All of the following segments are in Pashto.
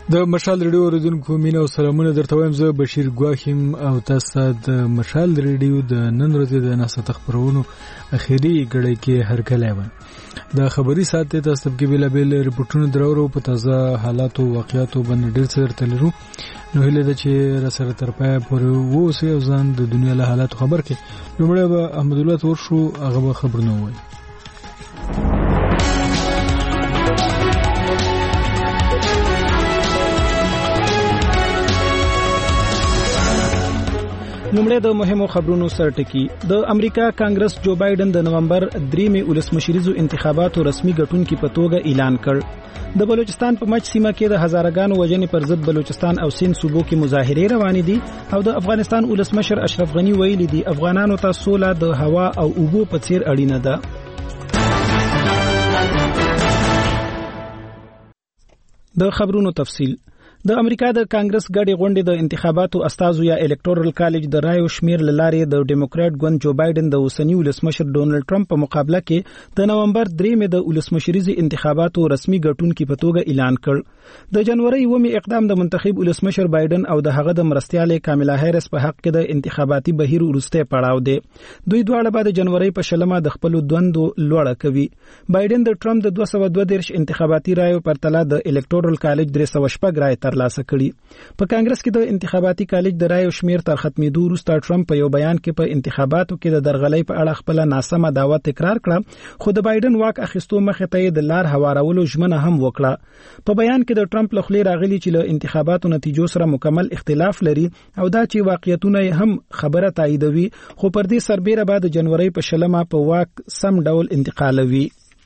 د مشال ریډیو اوریدونکو مینه او سلامونه درته وایم. زه بشیر ګواخیم او تاسو د مشال ریډیو د نن ورځې د ناسته خبرونو اخیری غړي کې هرکلی وم. د خبري ساعت ته تاسو کې بیلابل ریپورتونه درورو په تازه حالات او واقعیاتو باندې ډیر څه درته لرو. نو هیله ده چې را سره تر پای پورې ووسئ او ځان د دنیا له حالاتو خبر کړئ. لومړی به احمد الله ورشو هغه به خبرونه وایي. نومړی د مهمو خبرونو سرټکی. د امریکا کانګرس جو بایدن د نومبر 3 ولسمشریزو انتخاباتو رسمي ګټونکي په توګه اعلان کړ. د بلوچستان په مچ سیمه کې د هزارګانو وژنې پر ضد بلوچستان او سند صوبو کې مظاهرې روانې دي او د افغانستان ولسمشر اشرف غنی ویلي دي افغانانو ته سوله د هوا او اوبو په څیر اړینه ده. د خبرونو تفصیل. د امریکا د کانګرس ګډي غونډې د انتخاباتو استازو یا الکټورل کالج د رایو شمیر لارې د ډیموکرات ګوند جو بایدن د اوسنی ولسمشر ډونلډ ټرمپ په مقابله کې د نومبر 3 د ولسمشریزي انتخاباتو رسمي ګټونکي په توګه اعلان کړ. د جنوري 1 اقدام د منتخب ولسمشر بایدن او د هغه د مرستياله کاملا هریس په حق کې د انتخاباتي بهیر ورسته پړاو دی. دوی دواړه بعد جنوري په شلمه د خپل دوندو لوړه کوي. بایدن د ټرمپ د 232 انتخاباتي رایو پر تله د الکټورل کالج 316 رای ترلاسه کړي. په کانګرس کې د انتخاباتي کالج د رایو شمیر تر ختمېدو وروسته ټرمپ په یو بیان کې په انتخاباتو کې د درغلۍ په اړه خپل ناسمه دعوه تکرار کړه، خو د بایدن واک اخیستو مخه ته د لار هوارولو ژمنه هم وکړه. په بیان کې د ټرمپ لخوا راغلي چې له انتخاباتو نتیجو سره مکمل اختلاف لري او دا چې واقعیتونه هم خبره تاییدوي، خو پر دې سربېره بعد جنوري په شلمه په واک سم ډول انتقالوي.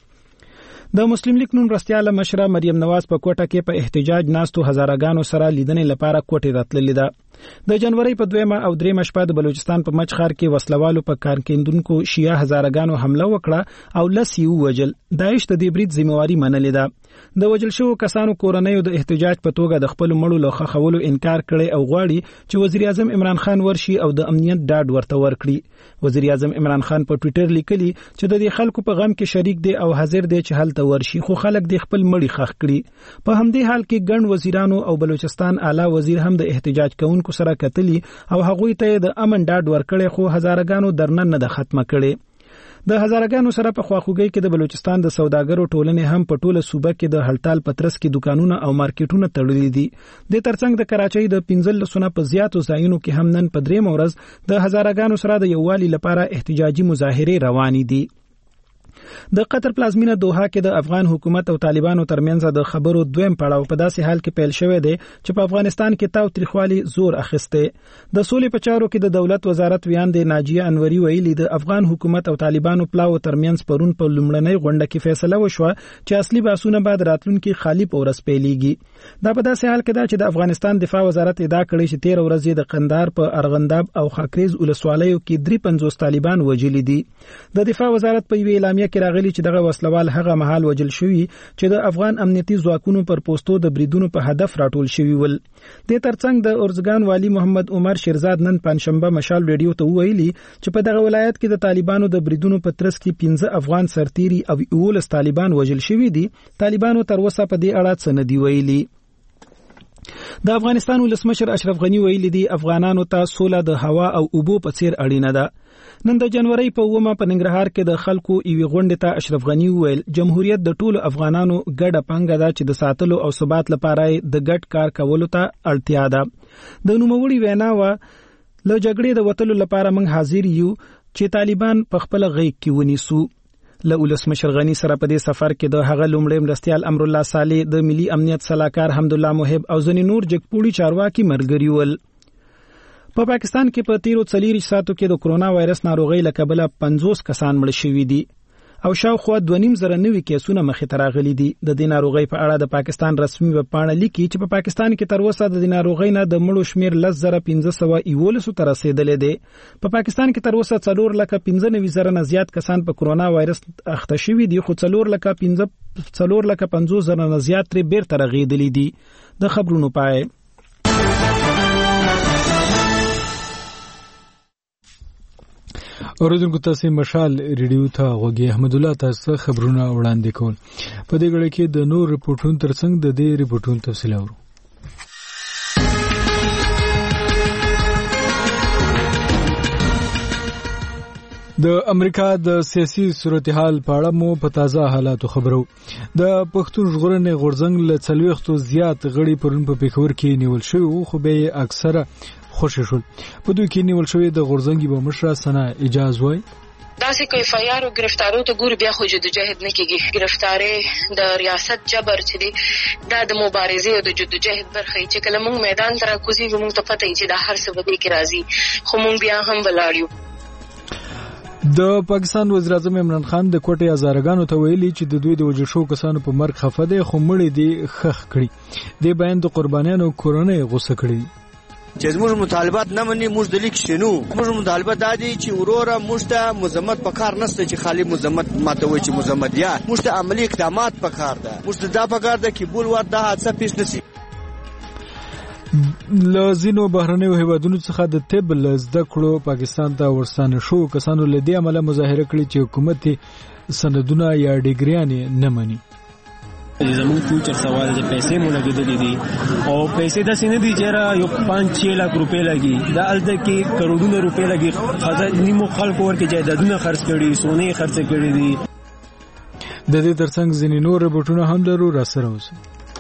د مسلم لیگ نون رستياله مشره مریم نواز په کوټه کې په احتجاج ناستو هزارګانو سره لیدنې لپاره کوټه راتللې ده. د جنوري په 2 او 3 شپه د بلوچستان په مچخار کې وسلوالو په کارکیندونکو شیعه هزارګانو حمله وکړه او لسی وجل. داعش د دې برید ذمہواری منلې ده. د وجل شو کسانو کورنۍ د احتجاج په توګه د خپل مړو له خخولو انکار کړي او غواړي چې وزیر اعظم عمران خان ورشي او د امنیت ډاډ ورته ورکړي. وزیر اعظم عمران خان په ټوئیټر لیکلي چې د دې خلکو په غم کې شریک دي او حاضر دي چې حل ته ورشي، خو خلک د خپل مړي خخ کړي. په همدې حال کې ګڼ وزیرانو او بلوچستان اعلی وزیر هم د احتجاج کوونکو سره کتلي او هغوی ته د امن ډاډ ورکړي، خو هزارګانو درنن نه ختمه کړي. د هزارګانو سره په خواخوږي کې د بلوچستان د سوداګرو ټولنې هم په ټوله صوبه کې د هړتال پترس کې دکانونه او مارکیټونه تړلي دي. د ترڅنګ د کراچۍ د 15 په زیاتو ځایونو کې هم نن په 3 ورځ د هزارګانو سره د یووالي لپاره احتجاجي مظاهره روانې دي. د قطر پلازمینه دوحه کې د افغان حکومت او طالبانو ترمنځ د خبرو دویم پړاو په داسې حال کې پیل شوی دی چې په افغانستان کې تاو تریخوالي زور اخیسته. د سولې په چارو کې د دولت وزارت ویاندې ناجیه انوري ویلي د افغان حکومت او طالبانو پلاو ترمنځ پرون په لومړنۍ غونډه کې فیصله وشوه چې اصلي بحثونه بعد راتلونکي خالی پورس پیلېږي. دا په داسې حال کې ده چې د افغانستان دفاع وزارت ادعا کړې چې 13 ورځې د قندهار په ارغنداب او خاکریز ولسوالیو کې 53 طالبان وژلي دي. د دفاع وزارت په ویلامه کې راغلي چې دغه وسلوال هغه مهال وجل شوی چې د افغان امنیتي ځواکونو پر پوسټو د بریدونو په هدف راټول شوی ول. د ترڅنګ د اورزګان والی محمد عمر شیرزاد نن پنځشنبه مشال ریډیو ته ویلي چې په دغه ولایت کې د طالبانو د بریدونو په ترڅ کې 15 افغان سرتيري او 19 طالبان وجل شوی دي. طالبانو تر اوسه په دې اړه څه نه دی ویلي. د افغانستان ولسمشر اشرف غنی ویلي دي افغانانو ته سوله د هوا او اوبو په څیر اړینه ده. نن د جنوري په 1 په ننګرهار کې د خلکو ایوي غونډه ته اشرف غنی ویل جمهوریت د ټولو افغانانو ګډه پنګه ده چې د ساتلو او ثبات لپاره د ګډ کار کولو ته اړتیا ده. د نوموړي وینا و له جګړې د وټلو لپاره موږ حاضر یو چې طالبان په خپل غیږ کې ونیسو. له ولسمشر غنی سره په دې سفر کې د هغه لومړی مرستيال امر الله صالح د ملي امنیت صلاحکار حمد الله محب او ځنې نور جګپوړي چارواکي مرګري ول. په پاکستان کې په 13 ساعتو کې د کرونا وایرس ناروغي له کبله 50 کسان مړ شوي دي او شاوخوا 2.5 نوي کیسونه مخې ته راغلي دي. د دې ناروغي په اړه د پاکستان رسمي وبپاڼه لیکي چې په پاکستان کې تر اوسه د دې ناروغي نه د مړو شمیر 10,511 ته رسیدلې دي. په پاکستان کې تر اوسه 4,95,000 نه زیات کسان په کرونا وایرس اخته شوي دي، خو 4,50,000 نه زیات تر بیرته رغیدلې دي. د خبرونو پای اوریدونکو تاسو مشال ریډیو ته غوږی احمد الله تاسو خبرونه وړاندې کول. په دې غړي کې د نور ریپورتونو ترڅنګ د دې ریپورتونو تفصیل اورو. د امریکا د سیاسي صورتحال په اړه مو په تازه حالاتو خبرو. د پښتون ژغورنې غورځنګ له 40 زیات غړي پرون په پیښور کې نیول شوی خو به اکثره خوشی شول. په دوی کې نیول شوی د غورځنګ به مشره سنا اجازه وای داسې کوي فیار او گرفتارو ته ګور بیا خو جدوجہد نه کیږي. گرفتاری د ریاست جبر چې دی دا د مبارزې او د جدوجہد برخه چې کله موږ میدان ته راکوزي موږ ته پته چې دا هر څه به کې راځي خو موږ بیا هم ولاړ یو. د پاکستان وزیر اعظم عمران خان د کوټې هزارګانو ته ویلي چې د دوی د وژل شو کسانو په مرګ خفه دي خو مړي دي خخ کړي. د بیان د قربانیانو کورنۍ غوسه کړي چې موږ مطالبات نه مني. موږ د لیک شنو موږ مطالبات دادي چې وروره موږ ته مذمت پکار نشته چې خالی مذمت ماته وي چې مذمت یا موږ ته عملی اقدامات پکار ده. موږ ته دا پکار ده چې بول ور د حادثه پیښ نشي. لازینو بهرنیو هیوادونو څخه د طب لزده کړو پاکستان ته ورستانه شو کسانو لدی عمله مظاهره کړې چې حکومت سندونه یا ډیګریان نه مني. زمون فیوچر سوال د پیسې مونږ لګیدلې دي او پیسې د سینې دي چې یو 5-6 لک روپے لګي دا الته کې کروڑونو روپے لګي خزر نیمو خلکو ورکه جایدادونه خرڅ کړي سونه خرڅ کړي دي. د دې ترڅنګ ځینې نور رپورټونه هم لرو را سره اوسئ.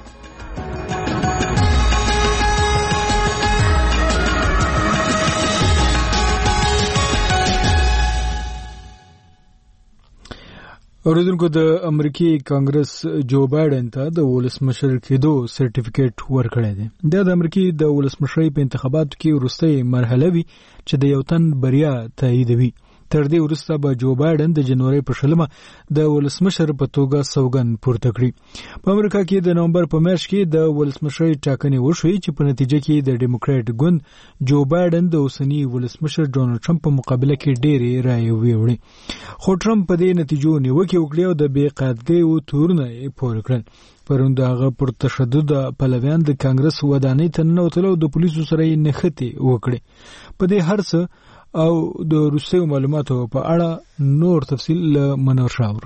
اوریدونکو د امریکای کانګرس جو بایدن ته د ولسمشر کېدو سرټیفیکیټ ورکړی دی. د امریکای د ولسمشرۍ په انتخاباتو کې وروستۍ مرحله وي چې د یو تن بریا تاییدوي. تر دې وروسته به جو بایدن د جنوري په 16 د ولسمشر په توګه سوګند پورته کړي. په امریکا کې د نومبر په میاشت کې د ولسمشرۍ ټاکنې وشوې چې په نتیجه کې د ډیموکراټ ګوند جو بایدن د اوسنی ولسمشر ډونالد ټرمپ په مقابله کې ډېرې رایې ویوړې خو ټرمپ په دې نتیجو نیوکه وکړه او د بې قاعدګۍ تورونه یې پورې کړل. پرون د هغه پر تشدد پلویان د کانګرس ودانۍ ته ننوتل او د پولیسو سره یې نښتې وکړې. په دې هر څه او د روسیې معلوماتو په اړه نور تفصیل له منور شاور.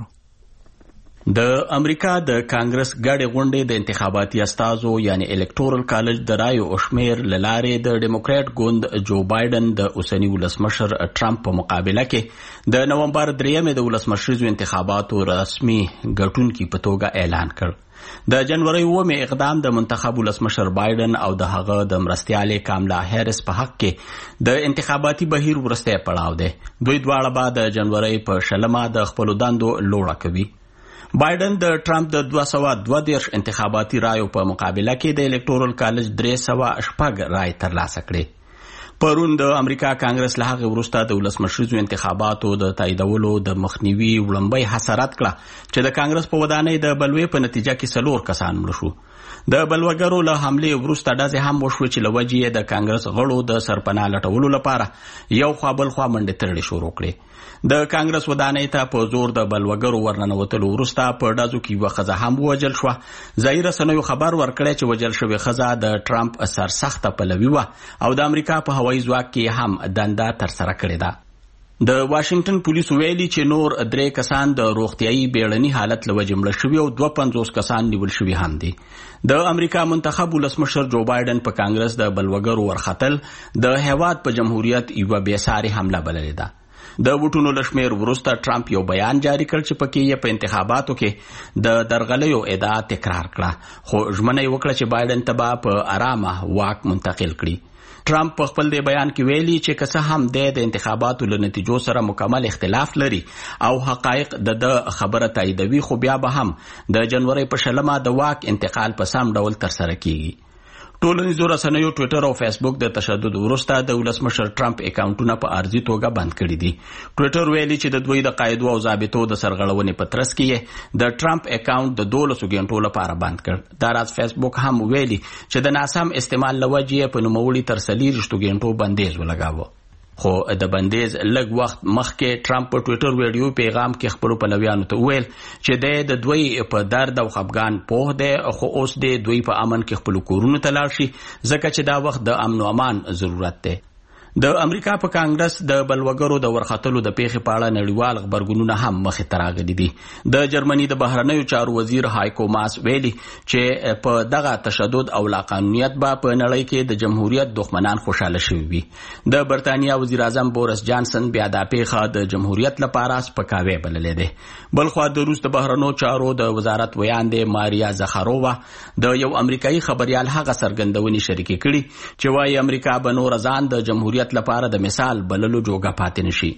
د امریکا د کانګرس ګډې غونډې د انتخاباتي استازو یعنی الکټورل کالج د رایو او شمیر لاره د ډیموکراټ ګوند جو بایدن د اوسنی ولسمشر ټرمپ په مقابله کې د نومبر 3 د ولسمشریزو انتخاباتو رسمي ګټونکي په توګه اعلان کړ. د جنوري 9 اقدام د منتخب ولسمشر بایدن او د هغه د مرستیالې کاملا هریس په حق کې د انتخاباتي بهیر ورسته پړاو دی. دوی دواړه بعد د جنوري په 16 د خپل دندو لوړه کوي. بایدن د ټرمپ د 222 انتخاباتي رایو په مقابله کې د الکټورل کالج 300 رای ترلاسه کړې. پرون د امریکا کانګرس له هغه وروسته د ولسمشریزو انتخاباتو د تاییدولو د مخنیوي وړاندوی حسرت کړه چې د کانګرس په ودانۍ د بلوي په نتیجه کې 4 کسان مړ شو. د بلوګرو له حمله وروسته داسې هم وشو چې لوجې د کانګرس غړو د سرپناه لټولو لپاره یو خوا بل خوا منډې ترړې شروع کړې. د کانګرس ودانۍ ته په زور د بلوګرو ورننوتلو وروسته په ډازو کې یوه ښځه هم ووژل شوه. ځایي رسنیو خبر ورکړی چې وژل شوې ښځه د ټرمپ سرسخته پلوي وه او د امریکا په هوایي ځواک کې هم دنده ترسره کړې ده. د واشنگټن پولیسو ویلي چې نور 3 کسان د روغتیايي بیړني حالت له وجې مړه شوي او 52 کسان نیول شوي هم دي. د امریکا منتخب ولسمشر جو بایدن په کانګرس د بلوګرو ورختل د هیواد په جمهوریت یوه بېساري حمله بللې ده. د ووټونو له شمېر وروسته ټرمپ یو بیان جاری کړ چې پکې یې په انتخاباتو کې د درغلیو ادعا تکرار کړه خو ژمنه یې وکړه چې بایدن ته به په آرامه واک منتقل کړي. ټرمپ په خپل دی بیان کې ویلي چې که څه هم د انتخاباتو له نتیجو سره مکمل اختلاف لري او حقایق د خبره تاییدوي خو بیا به هم د جنوري په 16 د واک انتقال په سم ډول ترسره کیږي. ټولنیزو رسنیو ټویټر او فیسبوک د تشدد وروسته د ولسمشر ټرمپ اکاونټونه په ارزي توګه بند کړي دي. ټویټر ویلي چې د دوی د قاعدو او ضابطو د سرغړونې په ترڅ کې د ټرمپ اکاونټ د 12 غنټو لپاره بند کړ. دا راز فیسبوک هم ویلي چې د ناسم استعمال لوجې په نوموړي تر 30 غنټو بندیز ولګاوه. خو د بندیز لږ وخت مخکې ټرمپ په ټویټر ویډیو پیغام کې خپل پلویانو ته ویل چې د دوی په درد او خفګان پوه دی خو اوس دوی په امن کې خپل کورونو ته لاړ شي ځکه چې دا وخت د امن او امان ضرورت دی. د امریکا په کانګرس د بلوګرو د ورختلو د پیښې په اړه نړیوال خبرګونونه هم مخې ته راغلي دي. د جرمني د بهرنیو چارو وزیر هایکو ماس ویلي چې په دغه تشدد او لاقانونیت به په نړۍ کې د جمهوریت دښمنان خوشاله شوي وي. د برتانیا وزیر اعظم بورس جانسن بیا دا پیښه د جمهوریت لپاره سپکاوی بللې ده. بلخوا د روس د بهرنیو چارو د وزارت ویاندې ماریا زخارووا د یو امریکایي خبريال هغه څرګندونې شریکې کړي چې وايي امریکا به نور ځان د جمهوریت لپاره د مثال بللو جوګه پاتې نشي.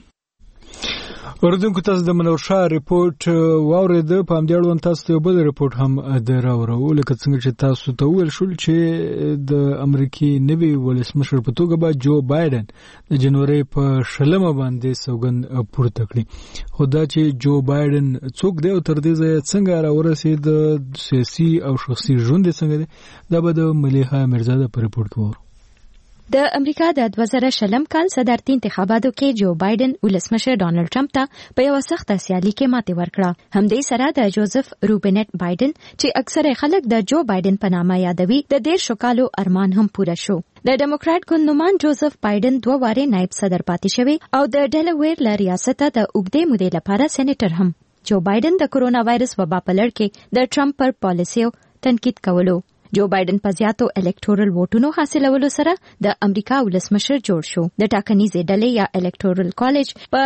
اوردونکو تاسو د منور شاه ریپورت واورید. په همدې اړوند تاسو ته یو بل ریپورت هم دراوړو لکه څنګه چې تاسو ته ویل شول چې د امریکای نوي ولسمشر په توګه به جو بایدن د جنوري په 16 باندې سوګند پورته کړی. خو دا چې جو بایدن څوک دی او تر دې ځای څنګه راورسید د سیاسي او شخصي ژوند څنګه دی دا به د ملیحه مرزاده په ریپورت کې وره. د امریکا د 2020 کال صدارتي انتخاباتو کې جو بایدن ولسمشر ډانلډ ټرمپ ته په یو سخت سیالي کې ماتې ورکړه. همدې سره د جوزف روبینټ بایدن چې اکثره خلک د جو بایدن په نامه یادوي د 13 کالو ارمان هم پوره شو. د ډیموکرات ګوندنومان جوزف بایدن 2 واره نائب صدر پاتې شوی او د ډیلاویر له ریاست ته د اوږدې مودې لپاره سېنیټر هم. جو بایدن د کورونا وایرس وبا په لړ کې د ټرمپ پر پالیسیو تنقید کولو. جو بایدن په زیاتو الکټورل ووټونو حاصلولو سره د امریکا ولسمشر جوړ شو. د ټاکنیزې ډلې یا الکټورل کالج په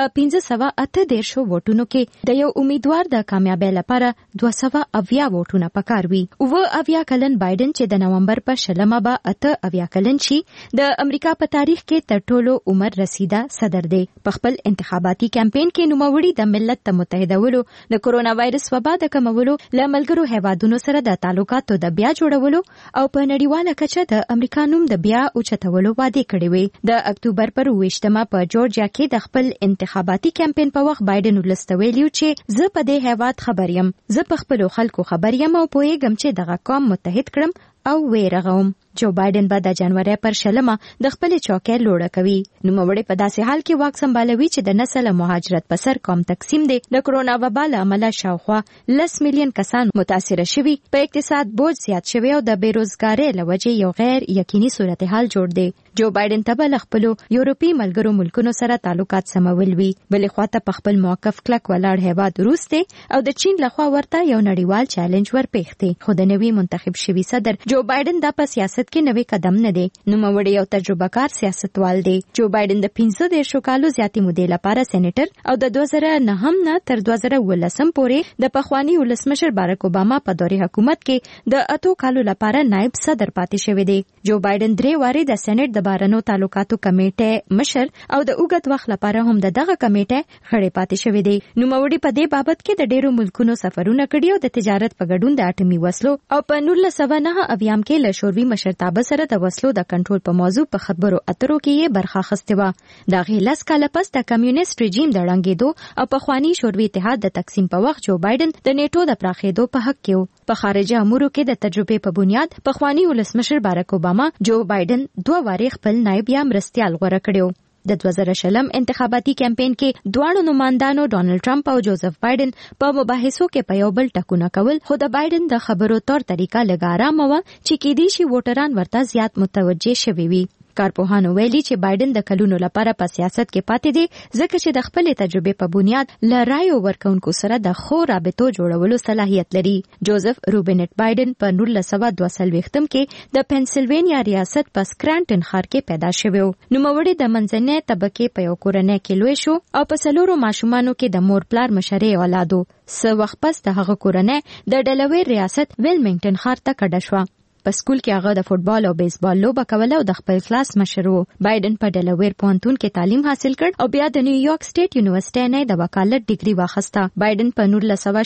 1538 ووټونو کې د یو امیدوار د کامیابی لپاره 280 ووټونه پکار وي. او 80 کلن بایدن چې د نومبر په 16 به 80 کلن شي د امریکا په تاریخ کې تر ټولو عمر رسیده صدر دی. په خپل انتخاباتي کمپاین کې نوموړي د ملت متحدولو د کورونا وایرس وبا د کمولو لملګرو هیوادونو سره د تعلقاتو د بیا جوړولو او په نړیواله کچه د امریکا نوم د بیا اوچتولو وعده کړې وي. د اکتوبر پر 28مه په جورجیا کې د خپل انتخاباتي کمپاین په وخت بایدن ولستویلیو چې زه په دې هیواد خبر یم، زه په خپل خلکو خبر یم او پوهیږم چې دغه قوم متحد کړم او ویرغوم. جو بایدن به د جنوري پر 16 د خپل چوکۍ لوړه کوي. نوموړي په داسې حال کې واک سمبالوي چې د نسل مهاجرت په سر قوم تقسیم دی. د کرونا وبا له امله شاوخوا 10 میلیون کسان متاثر شوي، په اقتصاد بوج زیات شوی او د بیروزګارۍ له وجې یو غیر یقیني صورتحال جوړ دی. جو بایدن ته به خپل یورپی ملګرو ملکونو سره تعلقات سمول وي. بلې خواته په خپل موقف کلک ولاړ هیواد روس دی او د چین لخوا ورته یو نړیوال چیلنج ورپېښ دی. خو د نوي منتخب شوي صدر جو بایدن د په سیاست کې نوې قدم نه دی. نوموړی یو تجربه کار سیاستوال دی. جو بایدن د 15 کالو زیاتې مودې لپاره سېنیټر او د 2009 نه تر 2019 پورې د پخوانی ولسمشر بارک اوباما په دورې حکومت کې د 8 کالو لپاره نائب صدر پاتې شوی دی. جو بایدن 3 واره د سېنات د بهرنیو تعلقاتو کمیټې مشر او د اوږد وخت لپاره هم دغه کمیټې غړی پاتې شوی دی. نوموړی په دې بابت کې د ډیرو ملکونو سفرونه کړي او د تجارت په ګډون د اټومي وسلو او په 1909 اویام کې له شوروي مشرتابه سره د وسلو د کنټرول په موضوع په خبرو اترو کې یې برخه اخیستې وه. د هغې 10 کاله پس د کمیونیست رژیم د ړنګېدو او پخواني شوروي اتحاد د تقسیم په وخت جو بایدن د نیټو د پراخېدو په حق کې و. په خارجه امورو کې د تجربې په بنیاد پخواني ولسمشر بارک اوباما جو بایدن 2 واره خپل نائب یا مرستیال غوره کړو. د 2020 انتخاباتي کمپاین کې دواړو نمائندانو ډانلډ ټرمپ او جوزف بایدن په مباحثو کې په یو بل ټکونه کول، خو د بایدن د خبرو تور طریقه لږ آرامه وه چې کېدای شي ووټران ورته زیات متوجه شوي وي. کارپوهانو ویلي چې بایدن د کلونو لپاره په سیاست کې پاتې دی ځکه چې د خپل تجربې په بنیاد له رایو ورکونکو سره د خو رابطو جوړولو صلاحیت لري. جوزف روبینټ بایدن په 1942 کې د پنسلوانیا ریاست په سکرانټن ښار کې پیدا شوی و. نوموړی د منځنۍ طبقې په یو کورنۍ کې لوی شو او په 4 ماشومانو کې د مور پلار مشرې اولاد و. څه وخت پس د هغه کورنۍ د ډیلاویر ریاست ویلمنګټن ښار ته کډه شوه. په سکول کې هغه د فوټبال او بیسبال لوبه کوله او د خپل کلاس مشر و. بایدن په ډیلاویر پوهنتون کې تعلیم حاصل کړ او بیا د نیویارک سټیټ یونیورسيټي نه د وکالت ډیګري واخیسته. بایدن په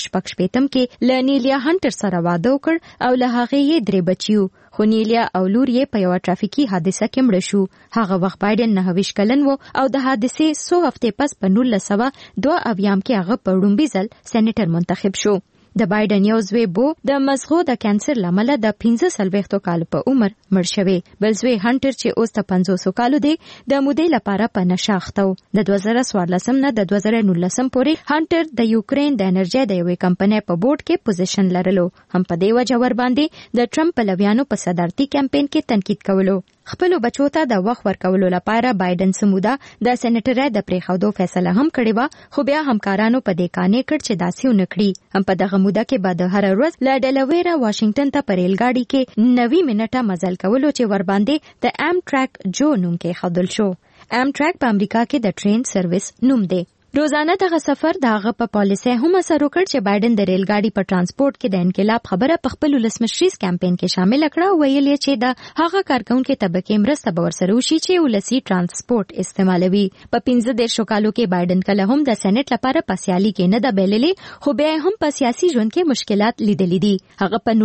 1986 کې له نیلیا هانټر سره واده وکړ او له هغه یې 3 بچیو. خو نیلیا او لور یې په یو ټرافیکي حادثه کې مړ شو. هغه وخت بایدن 29 کلن و او د حادثې 100 هفته پس په 1902 اویام کې هغه په وړومبي ځل سېنیټر منتخب شو. د بایدن یو زوی بو د مزغو د کانسر لامل د 15 کال په عمر مړ شوی. بل زوی هانټر چې اوس ته 500 کالو دی د مودې لپاره په نشه اخته و. د 2014 نه د 2019 پورې هانټر د یوکرين د انرژي د یوې کمپنۍ په بورډ کې پوزیشن لرلو. هم په دې وجه ور باندې د ټرمپ پلویانو په صدارتي کمپاین کې تنقید کولو. خپل بچو ته د وخت ورکولو لپاره بایدن سمودا د سېنیټر د پریخودو فیصله هم کړې و، خو بیا همکارانو په دې قانې کړ چې داسې ونه کړي. هم په دغه موده کې بعد هر ورځ له ډیلاویر واشنگټن ته په ریل گاډي کې 90 منټه مزل کولو چې ور باندې د ام ټریک جو نوم کې خدل شو. ام ټریک په امریکا کې د ټرین سرویس نوم دی. روزانه دغه سفر دغه په پالیسي هم اثر وکړ چې بایدن د ریل گاډي په ترانسپورت کې د انقلاب خبره په خپل ولسمشریز کمپاین کې شامل کړه، ویل چې د هغه کارکونکو طبقه مرسته به ورسره وشي چې ولسی ترانسپورت استعمالوي. په 15 کالو کې بایدن کله هم د سېنات لپاره په سیالي کې نه د بیللې، خو بیا هم په سیاسي ژوند کې مشکلات لیدلې دي. هغه په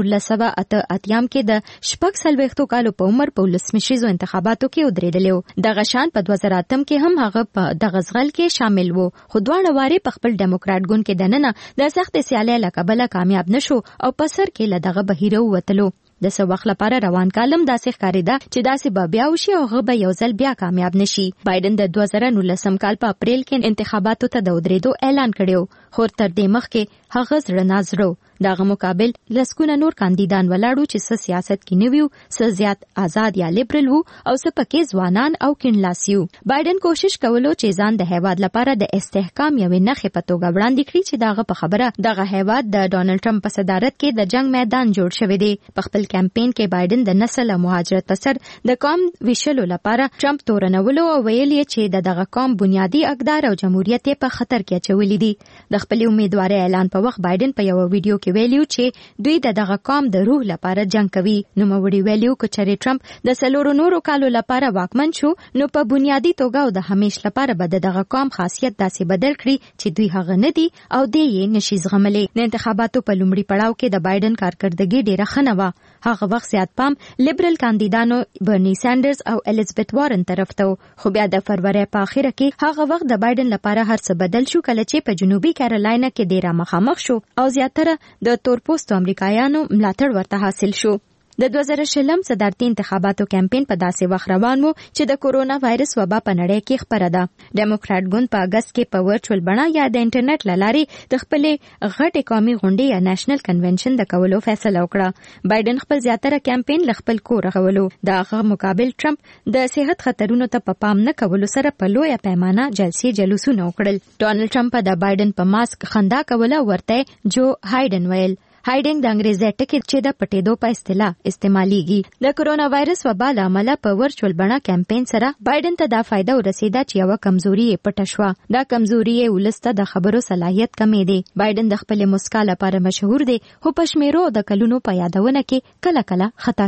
1988 کې د 46 کالو په عمر په ولسمشریز انتخاباتو کې ودرېدل. دغه شان په 2008 کې هم هغه په دغه ځغل کې شامل وو، خو دواړه واره په خپل ډیموکرات ګوند کې دننه د سخت سیالۍ له کبله کامیاب نشو او په سر کې له دغه بهیره وتلو. د څه وخت لپاره روان کالم داسې ښکارېده چې داسې به بیا وشي او هغه به یو ځل بیا کامیاب نشي. بایدن د 2019 کال په اپریل کې انتخاباتو ته د ودرېدو اعلان کړو، خو تر دې مخکې هغه زړه نازړو. دغه مقابل لسکونه نور کاندیدان ولاړو چې څه سیاست کې نیو، څه زیات آزاد یا لیبرل وو او څه پکې ځوانان او کینلاسیو. بایدن کوشش کولو چې ځان د هیواد لپاره د استحکام یوې نښې په توګه وړاندې کړي چې دغه په خبره دغه هیواد د ډونالد ټرمپ په صدارت کې د جنگ میدان جوړ شوی دی. په خپل کمپاین کې بایدن د نسل او مهاجرت په سر د قوم ویشلو لپاره ټرمپ تورنولو او ویل چې دغه قوم بنیادی اقدار او جمهوریت په خطر کې اچولې دي. د خپل امیدواري اعلان په وخت بایدن په یو ویډیو کې ویلیو چې دوی دغه قوم د روح لپاره جنگ کوي. نو موړي ویلیو چې ټرمپ د سلورو نورو کالو لپاره واکمن شو، نو په بنیادی توګه او د همیش لپاره به دغه قوم خاصیت داسې بدل کړي چې دوی هغه نه دي او یې نشي زغملې. د انتخاباتو په لومړي پړاو کې د بایدن کارکردګي ډیره ښه نه وه. هغه وخت زیات پام لیبرل کاندیدانو برني سانډرز او الیزابت وارن طرف ته، خو بیا د فروری په اخره کې هغه وخت د بایدن لپاره هر څه بدل شو کله چې په جنوبي کیرالاینا کې ډیره مخامخ شو او زیاتره د تورپوستو امریکایانو ملاتړ ورته حاصل شو. د 2020 صدارتي انتخاباتو کمپاین په داسې وخت روان وو چې د کورونا وایرس وبا په نړۍ کې خپره ده. ډیموکرات ګوند په اگست کې په ورچوال بڼه یا د انټرنیټ له لارې د خپلې غټې قومي غونډې یا نېشنل کنونشن د کولو فیصله وکړه. بایدن خپل زیاتره کمپاین له خپل کور غولو. د هغه مقابل ټرمپ د صحت خطرونو ته په پام نه کولو سره په لویه پیمانه جلسې جلوسونه وکړل. ډونالد ټرمپ د بایدن په ماسک خندا کوله ورته جو هایډن ویل. هایډنګ د انګریزي ټکی چې د پټېدو په اصطلاح استعماليږي. د کورونا وایرس وبا له امله په ورچوال بڼه کمپاین سره بایدن ته دا فائدہ ورسېده چې یو کمزوري یې پټه شوه. دا کمزوري یې ولسته د خبرو صلاحیت کمې دی. بایدن د خپل مسکا لپاره مشهور دی، خو په شمیرو د کلونو په یادونه کې کله کله خطا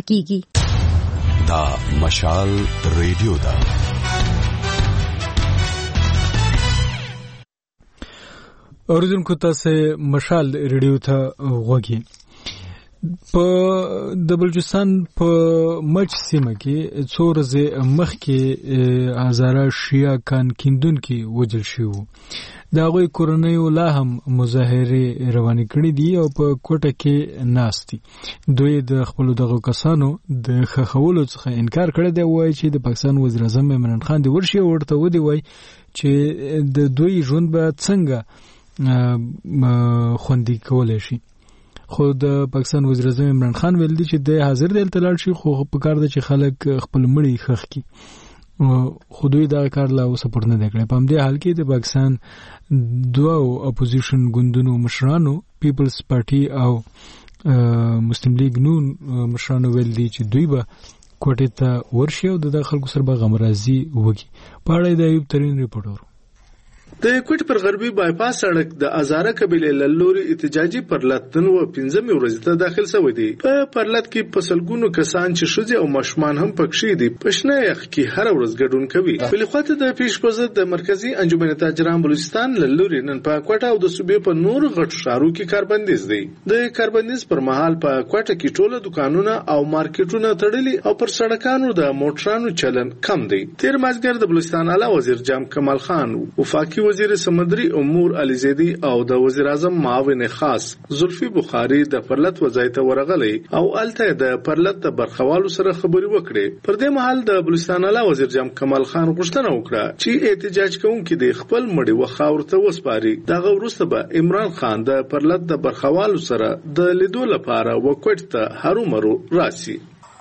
کیږي. دا مشال ریډیو دا اوریدونکو تاسو مشال ریډیو ته غوږی. په د بلوچستان په مچ سیمه کې څو ورځې مخکې هزاره شیعه کان کیندونکي وژل شوي. د هغوی کورنیو لا هم مظاهرې روانې کړې دي او په کوټه کې ناست دي. دوی د خپلو دغو کسانو د ښخولو څخه انکار کړی دی. وایي چې د پاکستان وزیر اعظم عمران خان دې ورشي او ورته ودی وایي چې د دوی ژوند به څنګه خوندي کولای شي. خو د پاکستان وزیر اعظم عمران خان ویل دي چې د حاضر دی تلل شي، خو په کار د چې خلک خپل مړي خخ کی. خو دوی دا کار لا اوس پورته نه کړی. په همدې حال کې د پاکستان دوه اپوزیشن ګوندونو مشرانو پیپلز پارټي او مسلم لیگ نون مشرانو ویل دي چې دوی به کوټې ته ورشي او د خلکو سره به غمرازي وکړي. په اړه د ایوب ترین ریپورټر د کوټ پر غربي بایپاس سړک د ازاره قبيله لوري احتجاجي پرلتن و 15 ورځې ته داخل شوی دی. په پرلت کې پسلګونو کسان چې شوزي او مشمان هم پکښې دي پښنه یخ کې هر ورځ ګډون کوي. بل خواته د پیشپزد د مرکزی انجمن تاجران بلوچستان لوري نن په کوټه او د صوبې په نور غټ شارو کې کاربندیز دی. د کاربندیز پر مهال په کوټه کې ټوله دکانونه او مارکیټونه تړلي او پر سړکانو د موټرانو چلن کم دی. تیر مازګر د بلوچستان اعلی وزیر جام کمال خان وفاقي وزیر سمندري امور علي زيدي او د وزیر اعظم معاون خاص زلفي بخاري د پرلت وزایت ورغلي او الته د پرلت د برخوالو سره خبري وکړي. پر دې مهال د بلوچستان اعلی وزیر جام کمال خان غوښتنه وکړه چې احتجاج کوونکي د خپل مړي وخاورته وسپاري. دغه وروسته به عمران خان د پرلت د برخوالو سره د لیدو لپاره وکټ ته هرومرو راسي.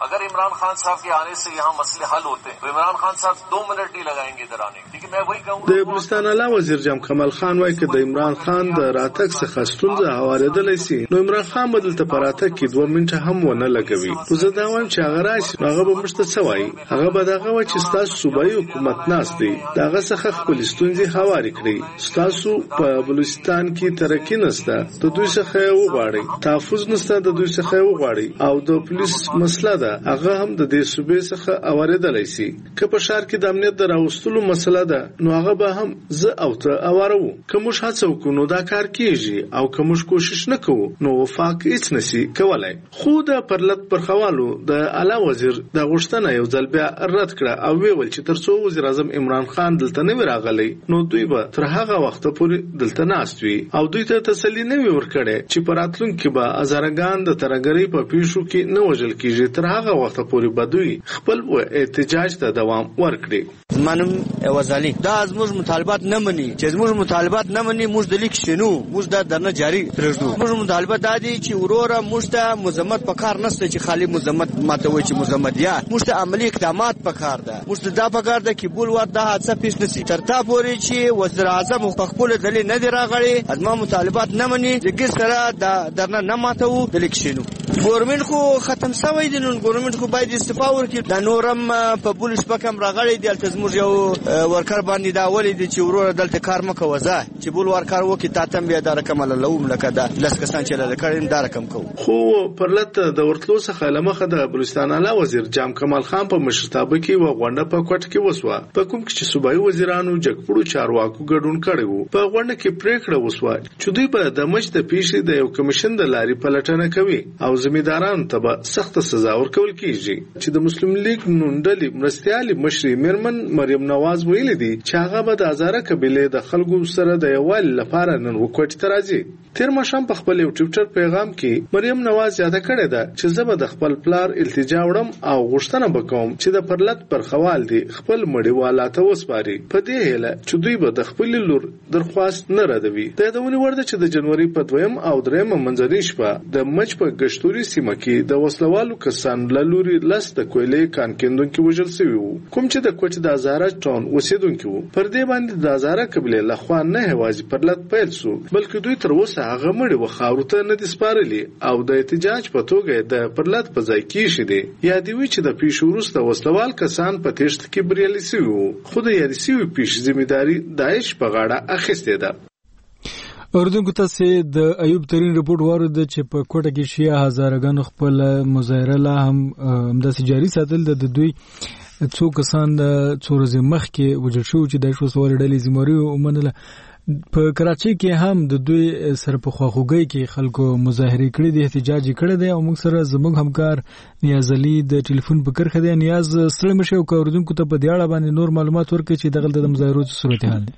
अगर इमरान खान साहब के आने से यहाँ मसले हल होते हैं तो इमरान खान साहब 2 मिनट नहीं लगाएंगे इधर आने, लेकिन मैं वही कहूँगा د بلوچستان اعلی وزیر جام کمال خان وايي چې د عمران خان د راتګ څخه ستونزه هوارېدلی سي نو عمران خان به دلته په راتګ کې 2 منټه هم ونه لګوي. خو زه دا وایم چې هغه راشي هغه به موږ ته څه وایي، هغه به دغه وایي چې ستاسو صوبایي حکومت ناست دی دغه څخه خپلې ستونزې هوارې کړي، ستاسو په بلوچستان کې ترقي نشته د دوی څخه وغواړئ، تحفظ نشته د دوی څخه وغواړئ، او د پولیس مسله ده هغه هم د دې صوبې څخه هوارېدلی سي. که په ښار کې د امنیت د راوستلو مسله ده نو هغه به هم زه او ته اوارو. که موږ هڅه وکړو نو دا کار کیږي، او که موږ کوشش نه کوو نو وفاق هیڅ نشي کولای. خو د پرلط پرخوالو د اعلی وزیر د غوښتنه یو ځل بیا رد کړه او ویل چې ترڅو وزیر اعظم عمران خان دلته نه وي راغلی نو دوی به تر هغه وخته پورې دلته ناست وي او دوی ته تسلي نه وي ورکړې چې په راتلونکي به هزارګان د ترهګرۍ په پیښو کې نه وژل کیږي. تر هغه وخته پورې به دوی خپل احتجاج ته دوام ورکړي. منم وزالي دا زموږ مطالبات نه مني، چې زموږ مطالبات نه مني موږ د لیک شنو موږ دا درنه جاری پرېږدو. موږ مطالبات دا دي چې وروره موږ ته مذمت په کار نشته چې خالي مذمت ماته وایي چې مذمت یا موږ ته عملی اقدامات په کار ده. موږ ته دا په کار ده چې بول ور دا حادثه پیښ نشي تر تا پورې چې وزیر اعظم په خپل دلیل نه دی راغلی. ازما مطالبات نه مني د ګر سره دا درنه نه ماته وو د لیک شنو. ګورنمنت خو ختم شوی دی، نو ګورنمنت خو باید استعفا ورکړي. دا نورم په پولیس پکم راغلی دی الته زموږ یو ورکر باندې دا ولې دي چې وروره دلته کار مکه وځه چې بول ورکر وکي تا تم بیا دا رقم لوم لکه دا لس کسان چې له کاریم دا رقم کو. خو پرلط د ورتلو څخه لمخه د بلوچستان اعلی وزیر جام کمال خان په مشرتابه کې و غونډه په کوټ کې وسوه، په کوم کې چې صوبایي وزیرانو جګپړو چارواکو ګډون کړی وو. په غونډه کې پریکړه وسوه چې دوی په د مچ د پیښې د یو کمیشن د لارې پلټنه کوي او ذمہدارانو ته به سخت سزا ورکول کیږي. چې د مسلم لیگ نونډلې مرستيالي مشري میرمن مریم نواز ویلي دي چې هغه به د هزاره قبيله د خلکو سره د یووالي لپاره نن وکړي ترازي. تیر ماشام په خپل ټویټر پیغام کې مریم نواز یاد کړې ده چې زه به د خپل پلار التجا وړم او غوښتنه وکوم چې د پرلط پرخوال دي خپل مړیوالاته وسپاري په دې هله چې دوی به د خپل لور درخواست نه ردوي. د یادونې وړ ده چې د جنوري په 2 او 3 منځنۍ شپه د مچ په ګشتوري سیمه کې د وسلوالو کسان لوري لس د کویلې کان کېندونکو وژل شوی وو، کوم چې د کوټ د هزاره ټون اوسیدونکو وو. پر دې باندې د هزاره قبيله لخوا نه هوازي پرلط پیل شو، بلکې دوی تر اوسه هغه مړي وخاورو ته نه دي سپارلي او د احتجاج په توګه د پرلط په ځای کې شیدي. یا دی وی چې د پیښو وروسته وسلوال کسان په تشت کې بریالي شوی وو، خو د یاري شوی پیښ ځمېداري داعش په غاړه اخیسته ده. اردن کو تاسو د ایوب ترين رپورت وارد چې په کوټه کې شیا هزارګان خپل مظاهره لا هم د جاری ساتل د دوی څو کسان د څورزه مخ کې وجل شو چې د شو سوال ډلې زموري ومنله. په کراچي کې هم د دوی سره په خواخوږي کې خلکو مظاهره کړې دي، احتجاج کړی دی او موږ سره زموږ همکار نیاز علي د ټلیفون په کرخه دی. نیاز سره مشه او اوردونکو ته په دې اړه باندې نور معلومات ورکړي چې دغه د مظاهرو صورتحال دی.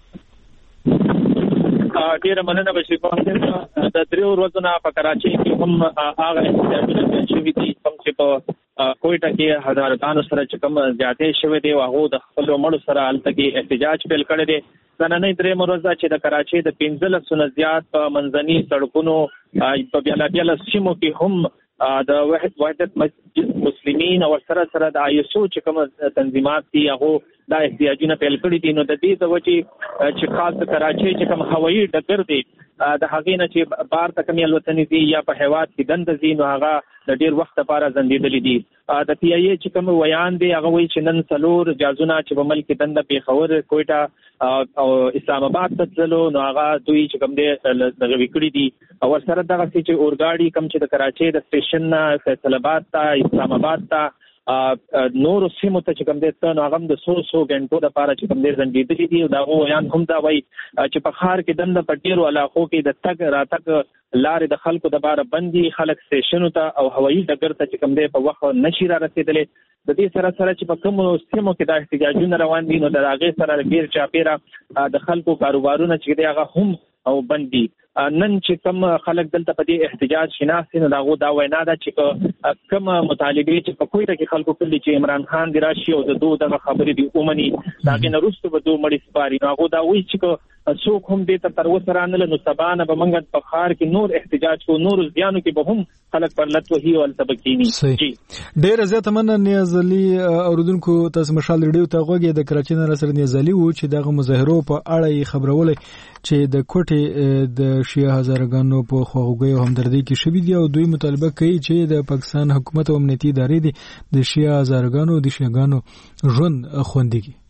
ډیره مننه بشي کوم د 3 ورځې نه په کراچي کې هم هغه احتجاجونه شوي دي کوم چې په کوټه کې هزارګانو سره چې کوم زیاتې شوي دي او هغه د خپل مړو سره الته کې احتجاج پیل کړی دی. نننۍ 3 ورځې چې د کراچي د 15 زیات په منځني سړکونو په بیلابیل سیمو کې هم د وحدت مسلمین او سره د آیسو چې کوم تنظیمات دي هغه دا احتجاجونه پیل کړی دي. نو د دې د وجې چې خاص کراچي چې کوم هوایي ډګر دی د هغې نه چې بار ته کومې الوتنې دي یا په هیواد کې دنده دي نو هغه د ډېر وخت لپاره ځنډېدلي دي. د پی ای چې کوم ویان دی هغه وایي چې نن 4 جازونه چې په ملک دنده پیښور کوټه او اسلام آباد ته تللو نو هغه دوی چې کوم دی دغه وکړي دي او سره دغه چې اورګاډي کوم چې د کراچي د سټیشن نه فیصل آباد ته اسلام آباد ته نور سیمو ته چې کوم دې ته نو هغه د 100 غنټو لپاره چې کوم دې ځنډېدلي دي. دا ویان هم دا وایي چې په ښار کې دنده په ډېرو علاقو کې د تګ راتګ لارې د خلکو د باره بندي، خلک سټیشنو ته او هوایي ډګر ته چې کوم دې په وخت نشي را رسېدلی. د دې سره چې په کومو سیمو کې دا احتجاجونه روان دي نو د هغې سره ډېر چاپېره د خلکو کاروبارونه چې دی هغه هم او بندي. نن چې کوم خلک دلته په دې احتجاج شناخت نه دا وینا ده چې کوم مطالبه چې په کوټه کې خلکو کړي چې عمران خان دی راشي او د دوه دغه خبرې دی اومني دا کې نه رسټو به دوه مړي سپاري نو هغه دا وایي چې څوک هم دې ته تر اوسه رانه نو سبا نه به موږ په ښار کې نور احتجاج کو نور زیانو کې به هم خلک پر لټ وهي او سبقینی. ډېر زیاته مننه نیاز علي اوردونکو. تاسو مشال ریډیو ته غوږی د کراچۍ نه سره نیاز علي وو چې دغه مظاهرو په اړه خبرولې چې د کوټې د شیعه هزارګانو په خواخوږۍ او همدردۍ کې شوي دي او دوی مطالبه کوي چې د پاکستان حکومت او امنیتي ادارې د شیعه هزارګانو د شیعهګانو ژوند خوندي کړي.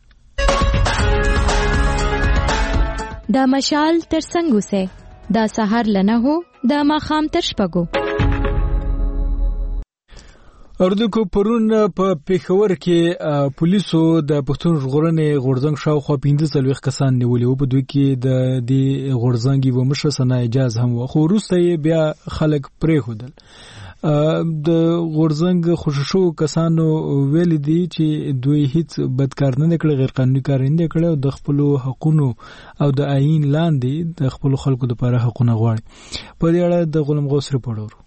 د مشال تر څنګ اوسه د سحر لنه هو د ماخام تر شپږو. اردوکو پرون په پیښور کې پولیسو د پښتون ژغورنې غورځنګ شاوخوا 15 کسان نیولي وو. په دوی کې د دې غورځنګ یو مشر ثنا اجاز هم و، خو وروسته یې بیا خلک پرېښودل. د غورځنګ خوششو کسانو ویل دي چې دوی هیڅ بدکار نه کړی، غیر قانوني کار نه کړی او د خپل حقوقو او د آئین لاندې د خپل خلکو لپاره حقونه غواړي. په دې اړه د غلام غوث رپورټ ورو.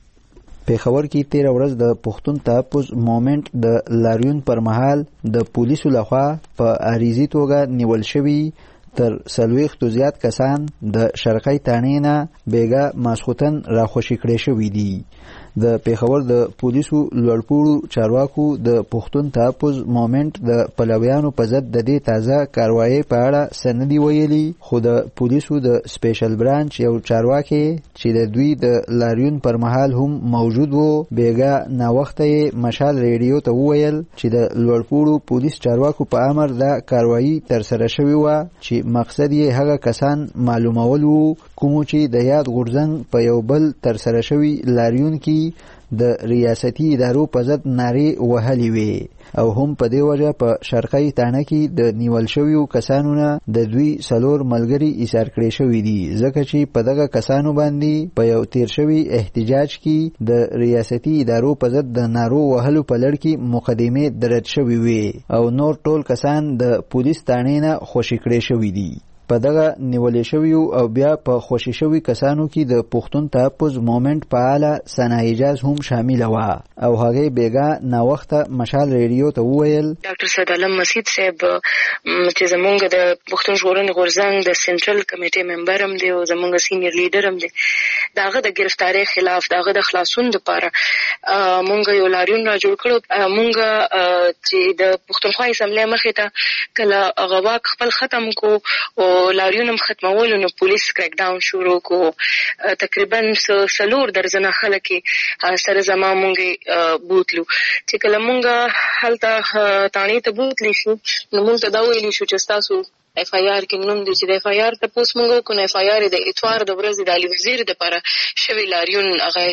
پیښور کې 13 ورځ د پښتون تحفظ موومنټ د لاریون پر مهال د پولیسو لخوا په عریضي توګه نیول شوي تر 40 زیات کسان د شرقي تانې نه بیګا ماسخوتن راخوشي کړي شوي دي. د پیښور د پولیسو لوړپوړو چارواکو د پښتون تحفظ موومنټ د پلویانو په ضد د دې تازه کاروایی په اړه سندي ویلي، خو د پولیسو د سپیشل برانچ یو چارواکي چې د دوی د لاریون پر مهال هم موجود وو بیګا ناوخته مشال ریډیو ته وویل چې د لوړپوړو پولیس چارواکو په امر دا کاروایی تر سره شوی و چې مقصد یې هغه کسان معلومول وو کوم چې د یاد غورځنګ په یو بل تر سره شوی لاریون کې د ریاستي ادارو په ضد نارې وهلې وې او هم په دې وجه په شرقي تانه کې د نیول شویو کسانو نه د دوی 4 ملګري ایثار کړي شوي دي، ځکه چې په دغه کسانو باندې په یو تیر شوی احتجاج کې د ریاستي ادارو په ضد د نارو وهلو په لړ کې مقدمې درج شوي وې او نور ټول کسان د پولیس تانې نه خوشي کړي شوي دي. په دغه نیولې شویو او بیا په خوشي شوي کسانو کې د پښتون تحفظ موومنټ فعاله ثنا اجاز هم شامل و او هغه بیګا ناوخته مشال ریډیو ته وویل ډاکټر سید علم مسید صاحب چې زمونږ د پښتون ژغورنې غورځنګ د سنټرل کمیټې ممبر هم دی او زمونږ سینیئر لیډر هم دی، داغه د گرفتاری خلاف داغه د خلاصون لپاره مونږ یو لاریون را جوړ کړو. مونږ چې د پښتونخوا اسمبلی مخې ته کله غواک خپل ختم کو او لاریون هم ختمولو نو پولیس کریک ډاون شروع کو. تقریبا 4 درجنه خلک سره زما مونږ بوتلو چې کله مونږ هلته تانی ته بوتلی شو نو مونږ ته دا ویلی شو چې تاسو اف آی آر کې نوم دي چې د اف آی آر ته پوس مونږ کو. اف آی آر د اتوار د ورځې د علی وزیر د لپاره شوی لاریون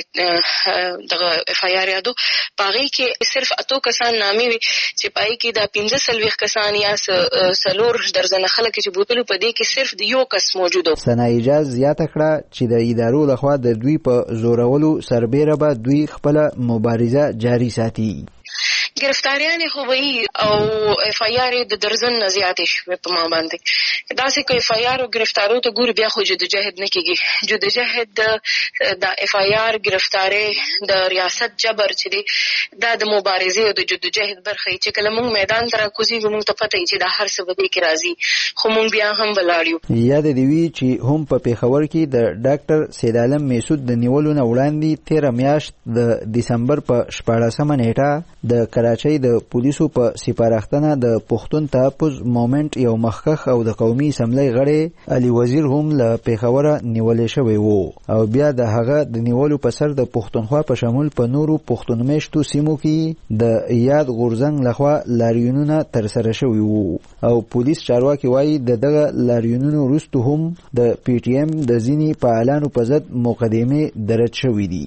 هغه دغه اف آی آر یادو پاره کې صرف اتو کسان نامي وي چې پای کې د 15 کسان یا 4 درجن خلک چې بوتلو په دې کې صرف د یو کس موجودو. ثنا اجاز زیاته کړه چې د ادارو لخوا د دوی په زورولو سربېره به دوی خپل مبارزه جاری ساتي. گرفتاریان خو وی او اف آی آر د درزن زیاتې شوې په ما باندې دا چې اف آی آر او گرفتارو ته ګور بیا خو جدوجہد نه کیږي. جدوجہد د اف آی آر گرفتاری د ریاست جبر چې دی دا د مبارزې او د جدوجہد برخه چې کله موږ میدان ته راکوزي موږ ته پته چې دا هر څه به کې راځي خو موږ بیا هم ولاړیو. یاد دی وی چې هم په پیښور کې د ډاکټر سید عالم میسود د نیولو نه وړاندې 13 میاشت د دسمبر په 14مه نیټه د کراچۍ د پولیسو په سپارښتنه د پښتون تحفظ موومنټ یو مخکخ او د قومي اسمبلی غړی علي وزیر هم له پیښور نیولې شوی وو او بیا د هغه د نیولو په سر د پښتونخوا په شمول په نورو پښتون میشتو سیمو کې د یاد غورځنګ لخوا لاریونونه تر سره شوي وو او پولیس چارواکي وایي دغه لاریونونو وروسته هم د پی ټی ایم د ځینې فعالانو په ضد مقدمې درج شوي دي.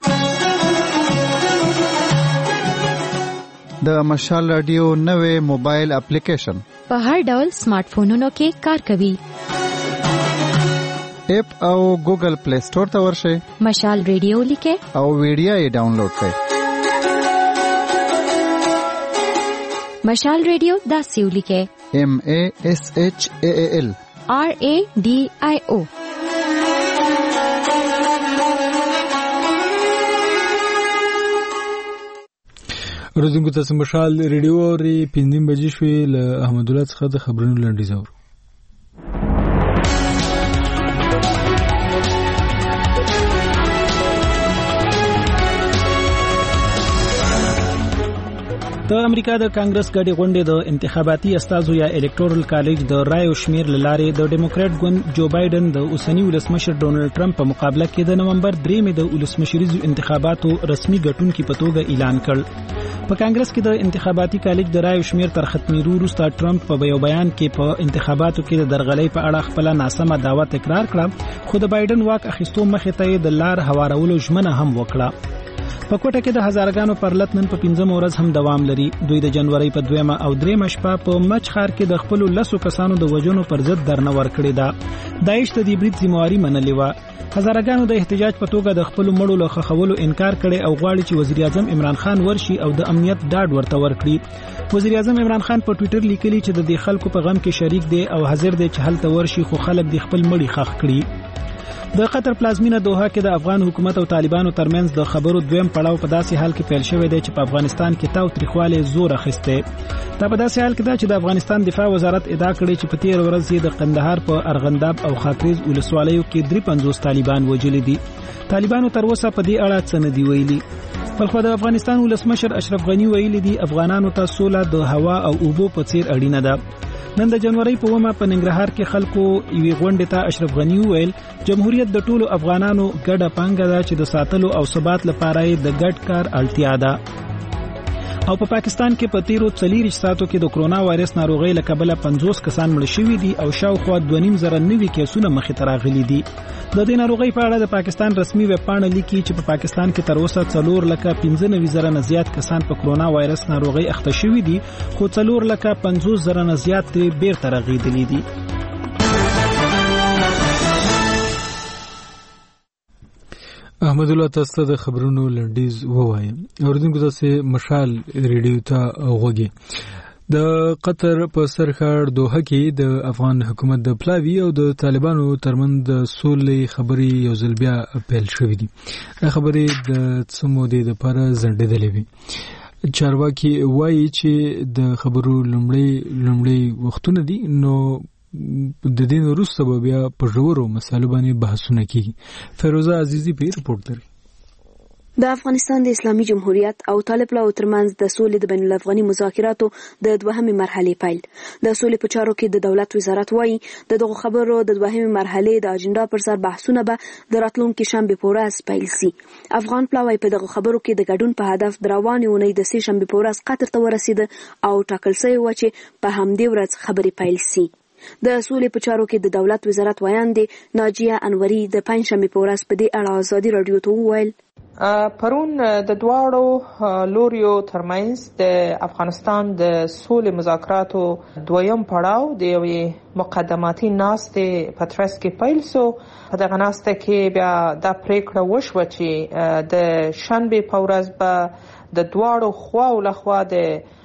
د مشال رادیو نوې موبایل اپلیکیشن په هر ډول سمارټ فونونو کې کار کوي. اپ او ګوګل پلی سٹور ته ورشئ، مشال ریډیو لیکئ او ویډیو یې ډاونلوډ کړئ. مشال ریډیو داسې ولیکئ MASHAAL RADIO. ورځنګو تاسو مشال ریډیو ری 5 بجې شوې له احمد الله څخه د خبرونو لنډیز اورو. د امریکا د کانګرس غړي غونډې د انتخاباتي استازو یا الکټورل کالج د رایو شمیر لاره د ډیموکراټ ګوند جو بایدن د اوسنی ولسمشر ډونلډ ټرمپ په مقابله کې د نومبر 3 د ولسمشریزو انتخاباتو رسمي ګټونکو په توګه اعلان کړ. په کانګرس کې د انتخاباتي کالج د رایو شمیر تر ختمیدو وروسته ټرمپ په یو بیان کې په انتخاباتو کې د درغلۍ په اړه خپل ناسمه دعوا تکرار کړه، خو د بایدن واک اخیستو مخې ته د لار هوارولو ژمنه هم وکړه. په کوټه کې د هزارګانو پرلط نن په 15 ورځ هم دوام لري. دوی د جنوري په 2 او 3 شپه په مچ ښار کې د خپل لسو کسانو د وژنو پر ضد درنه ورکړې ده. داعش د دې برید ذمہواری منلې و. هزارګانو د احتجاج په توګه د خپل مړو له خښولو انکار کړي او غواړي چې وزیر اعظم عمران خان ورشي او د امنیت ډاډ ورته ورکړي. وزیر اعظم عمران خان په ټوئیټر لیکلي چې د دې خلکو په غم کې شریک دی او حاضر دی چې هلته ورشي، خو خلک د خپل مړي خښ کړي. د قطر پلازمینه دوحه کې د افغان حکومت او طالبانو ترمنځ د خبرو دویم پړاو په داسې حال کې پیل شوی دی چې په افغانستان کې تاوتریخوالی زور اخیسته. دا په داسې حال کې ده چې د افغانستان دفاع وزارت ادعا کړې چې په 13 ورځ یې د قندهار په ارغنداب او خاکریز ولسوالیو کې 53 طالبان وژلي دي. طالبانو تر اوسه په دې اړه څه نه دی ویلي. بلخو د افغانستان ولسمشر اشرف غنی ویلي دي افغانانو ته سوله د هوا او اوبو په څیر اړینه ده. نن د جنوري په 1 په ننګرهار کې خلکو یوې غونډې ته اشرف غنی ویل جمهوریت د ټولو افغانانو ګډه پانګه ده چې د ساتلو او ثبات لپاره د ګډ کار اړتیا ده. او په پاکستان کې په 13 ساعتو کې د کرونا وایرس ناروغۍ له کبله 50 کسان مړ شوي دي او شاوخوا 2.5 نوي کیسونه مخې ته راغلي دي. د دې ناروغۍ په اړه د پاکستان رسمي ویب پاڼه لیکي چې په پاکستان کې تر اوسه 4,95,000 نه زیات کسان په کرونا وایرس ناروغۍ اخته شوي دي، خو 4,50,000 نه زیات بیرته رغېدلي دي. احمد الله تاسو د خبرونو لنډیز ووایم. اوردونکو تاسو مشال ریډیو ته غوږی. د قطر په سرخړ دوحه کې د افغان حکومت د پلاوی او د طالبانو ترمنځ د سولې خبرې یو ځل بیا پیل شوې دي. دا خبرې د څمودې لپاره ځنډېدلې وي. چارواکي وایي چې د خبرو لومړی وختونه دي، نو د دین وروسته به بیا په ژورو مسایلو باندې بحثونه کیږي. فیروزه عزیزی په ریپورت لري. د افغانستان د اسلامي جمهوریت او طالب لاو ترمنځ د سولې د بین الافغاني مذاکراتو د دوهمې مرحلې پیل. د سولې په چارو کې د دولت وزارت وایي د دغه خبرو د دوهمې مرحلې د اجنډا پر سر بحثونه به د راتلونکي شنبه په ورځ پیل شي. افغان پلاوی په دغه خبرو کې د ګډون په هدف د روانې اونۍ د سې شنبه په ورځ قطر ته ورسید او ټاکل شوی و چې په همدې ورځ خبرې پیل شي. د سولې په چارو کې د دولت وزارت ویاندې ناجیه انوري د پنځشنبه په ورځ په دې اړه ازادي رادیو ته وویل پرون د دواړو لوریو ترمنځ د افغانستان د سولې مذاکراتو دویم پړاو د یوې مقدماتي ناستې په ترڅ کې پیل شو. په دغه ناسته کې بیا دا پریکړه وشوه چې د شنبه په ورځ به د دواړو خواو لخوا د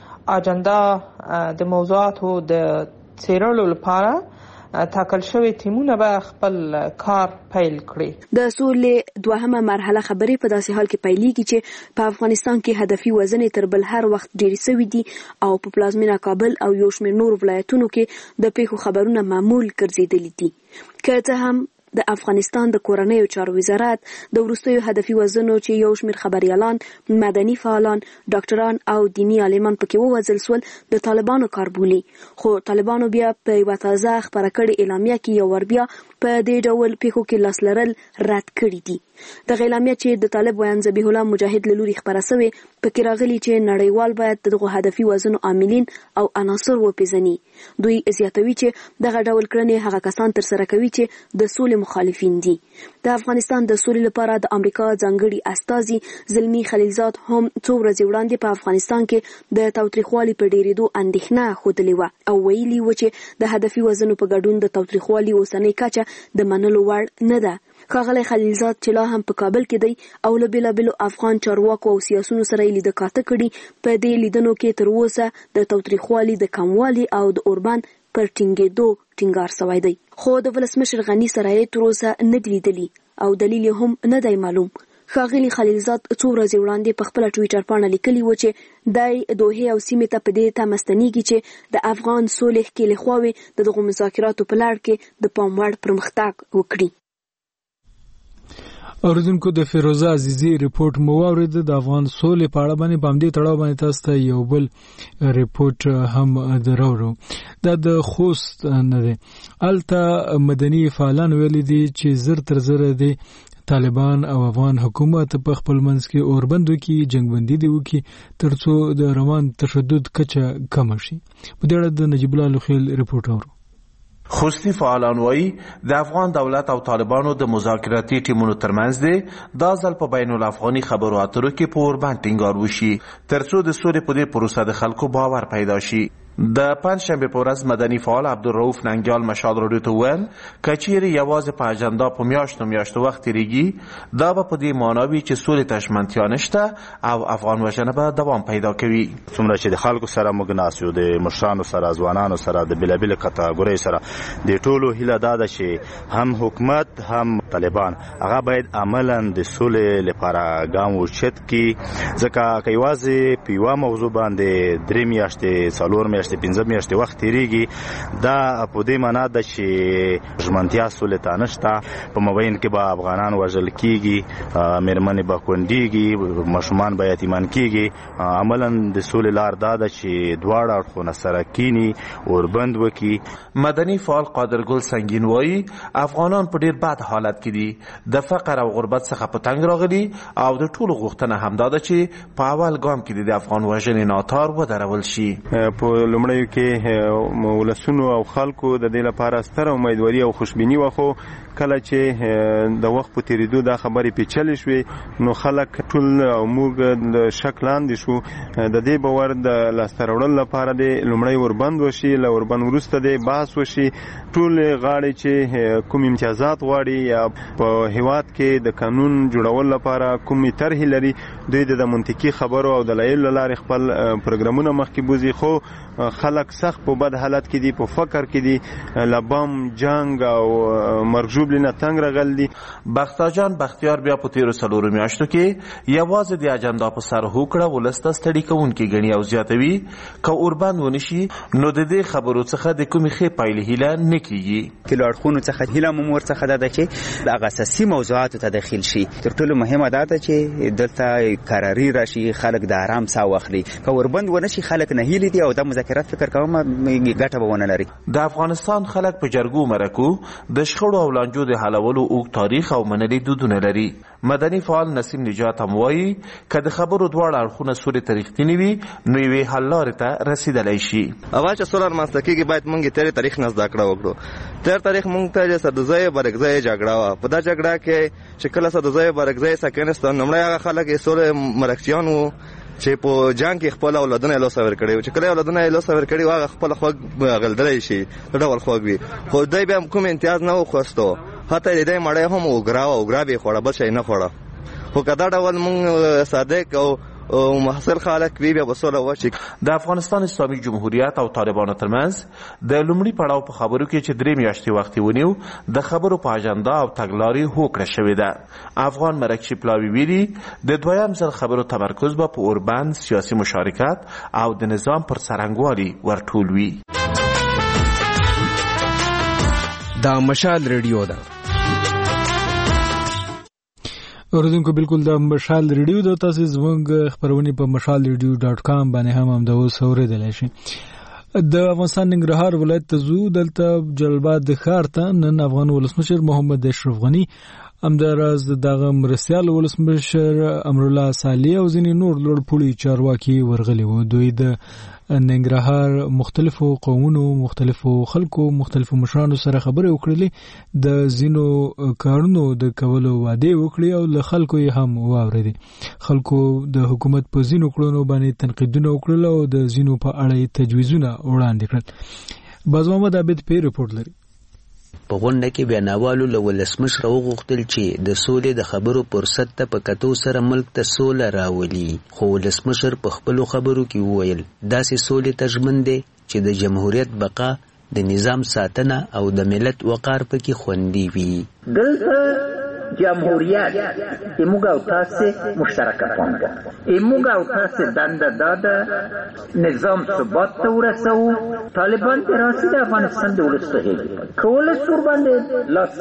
اجنډا د موضوعاتو د څیړلو لپاره ټاکل شوی ټیمونه به خپل کار پیل کړي. د سولې دوهمه مرحله خبرې په داسې حال کې پیلېږي چې په افغانستان کې هدفي وزنې تر بل هر وخت ډېرې شوي دي او په پلازمینه کابل او یو شمېر نور ولایتونو کې د پیښو خبرونه معمول ګرځېدلي دي. که څه هم د افغانستان د کورنیو چارو وزارت د وروستیو هدفي وزنو چې یو شمېر خبريالان، مدني فعالان، ډاکټران او دینی عالمان پکې ووژل شول د طالبانو کار بولي، خو طالبانو بیا په یوه تازه خپره کړې اعلامیه کې یو ور بیا په دې ډول پیښو کې لاس لرل رد کړي دي. دغه اعلامیه چې د طالب ویان ذبیح الله مجاهد له لوري خپره شوې پکې راغلي چې نړیوال باید دغه هدفي وزنو عاملین او عناصر وپیژني. دوی زیاتوي چې دغه ډول کړنې هغه کسان ترسره کوي چې د سولې مخالفین دي. د افغانستان د سولې لپاره د امریکا ځانګړي استازي زلمی خلیلزاد هم څو ورځې وړاندې په افغانستان کې د تاوتریخوالي په ډېرېدو اندېښنه ښودلې وه او ویلي و چې د هدفي وزنو په ګډون د تاوتریخوالي اوسنۍ کچه د منلو وړ نه ده. ښاغلی خلیلزاد چې لا هم په کابل کې دی او له بېلابېلو افغان چارواکو او سیاسونو سره یې لیده کاته کړي، په دې لیدنو کې تر اوسه د تاوتریخوالي د کموالي او د اوربان پر ټینګېدو ټینګار شوی دی، خو د ولسمشر غني سره یې تر اوسه نه دی لیدلي او دلیل هم نه دی معلوم. ښاغلی خلیلزاد څو ورځې وړاندې په خپله ټویټر پاڼه لیکلي و چې دی دوحې او سیمې ته په دې تمه ستنېږي چې د افغان سولې ښکېلې خواوې د دغو مذاکراتو په لړ کې د پام وړ پرمختګ وکړي. اوریدونکو د فیروزه عزیزی ریپورت مو واورید د افغان سولې په اړه باندې باندې تړاو باندې تاسو ته یو بل ریپورت هم درورو د خوست نه دی الته مدني فعالان ویلي دي چې زر تر زر دي طالبان او افغان حکومت په خپل منځ کې اوربندو کې جنگبندي دی وکي ترڅو د روان تشدد کچه کم شي په دې اړه د نجیب الله لوخیل ریپورت اورو خوستی فعالان وایي د افغان دولت او طالبانو د مذاکراتي ټیمونو ترمنځ دی دا ځل په بین الافغاني خبرو اترو کې په اوربند ټینګار وشي ترڅو د سولې په دې پروسه د خلکو باور پیدا شي د پنځشنبه په ورځ مدني فعال عبدالرؤف ننګیال مشال راډیو ته وویل که چیرې یوازې په اجنډا په میاشتو وخت تېرېږي دا به په دې معنا وي چې سولې ته ژمنتیا نشته او افغان وژنه به دوام پیدا کوي څومره چې د خلکو سره موږ ناست یو د مشرانو سره ځوانانو سره د بېلابېلو کټګوریو سره د ټولو هیله دا ده چې هم حکومت هم طالبان هغه باید عملا د سولې لپاره ګام واخلي ځکه که یوازې په یوه موضوع باندې 3 میاشتې 4 میاشتې 15 میاشتې وخت تیریږي دا په دې معنا ده چې ژمنتیا سولې ته نشته په مابین کې به افغانان وژل کیږي مېرمنې به کونډېږي ماشومان به یتیمان کیږي عملا د سولې لار دا ده چې دواړه اړخونه سره کینی اوربند وکړي مدني فعال قادرګل سنگین وایي افغانان په ډېر بد حالت کې دي د فقر او غربت څخه په تنګ راغلي او د ټولو غوښتنه همدا ده چې په اول ګام کې د افغان وژنې ناتار ودرول شي لومړیو کې ولسونو او خلکو د دې لپاره ستره امیدواري او خوشبیني وخو کله چې د وخت په تیریدو دا خبرې پیچلې شوې نو خلک ټول او موږ د شک لاندې شو د دې باور د لاسته راوړلو لپاره د لومړی اوربند وشي له اوربند وروسته د بحث وشي ټول غاړې چې کوم امتیازات غواړي یا په هیواد کې د قانون جوړولو لپاره کومې طرحې لري دوی د منطقي خبرو او دلایلو له لارې خپل پروګرامونه مخکې بوځي خو خلک سخت په بد حالت کې دي په فقر کې دي لبام جنگ او مرګ ژوبلې نه تنګ راغل دي بختیار بختیار بیا په تیرو 4 میاشتو کې یوازې د اجنډا په سر هوکړه ولسته ستړي کوونکې ګڼي او زیاتوي که اوربند ونشي نو د دې خبرو څخه د کومې ښې پایلې هیله نه کیږي کې له اړخونو څخه هیله مو ورڅخه ده چې هغه اساسي موضوعاتو ته داخل شي تر ټولو مهمه دا ده چې دلته قراري راشي خلک د آرام ساه واخلي که اوربند ونشي خلک نه هیلې دي او د مذاکرات فکر کوم ګټه به ونه لري د افغانستان خلک په جرګو مرکو د شخړو او لانجو د حلولو اوږد تاریخ او منلي دودونه لري مدني فعال نسیم نجات هم وایي که د خبرو دواړه اړخونه سولې ته رښتینې وي نو یوې حل لارې ته رسیدلی شي اول چې سوله رامنځته کېږي باید موږ تېر تاریخ نه زده کړه وکړو تېر تاریخ موږ ته سدوزۍ برګزۍ جګړه وه په دا جګړه کې چې کله سدوزۍ برګزۍ سکنستان لومړی هغه خلک یې سولې مرکچیان وو چې په جنگ کې خپل اولادونه له سور کړي چې کله اولادونه له سور کړي واغه خپل خوګ غلدلای شي ډول خوګ وي خو دای به کوم امتیاز نه وخواستو هته دې مړې هم وګرا به خوړه بل شي نه خوړه خو کدا ډول مونږ صادق او محصل خلک وی بیا وسوله وشي د افغانستان اسلامي جمهوریت او طالبانو ترمنځ د لومړي پړاو په خبرو کې چې 3 میاشتې وخت ونیو د خبرو په اجنډا او تګلارې هوکړه شوې ده افغان مرکچی پلاوی ویلي د دویم ځل خبرو تمرکز به په اوربند سیاسي مشارکت او د نظام پر څرنګوالي ورټول وي دا مشال ریډیو ده اوریدونکو بالکل د مشال ریډیو د تاسو زموږ خبرونه په mashalradio.com باندې هم د اوس اوریدل شي د افغانستان ننګرهار ولایت ته زو دلته جلبات د ښار ته نن افغان ولسمشر محمد اشرف غنی همداراز دغه مرسیال ولسمشر امرالله صالح او ځینې نور لوړ پوړي چارواکي ورغلي وو دوی د ننګرهار مختلفو قومونو مختلفو خلکو مختلفو مشرانو سره خبرې وکړلې د زینو کارونو د کولو وعده وکړي او له خلکو یې هم واورېدي خلکو د حکومت په زینو کړنو باندې تنقیدونه وکړل او د زینو په اړه تجویزونه وړاندې کړل باز محمد عابد په ریپورت لري په غونډه کې بیناوالو له ولسمشر وغوښتل چې د سولې د خبرو فرصت ته په کتو سره ملک ته سوله راولي خو ولسمشر په خپلو خبرو کې وویل داسې سولې ته ژمن دی چې د جمهوریت بقا د نظام ساتنه او د ملت وقار پکې خوندي وي دلته جمهوریت ایموگ او تاسو مشترکه پانده ایموگ او تاسو دنده داده نظام ثبات ته ورسو طالبان دراسي د افغانستان د ولس ته هیږي کول سور باندې لاس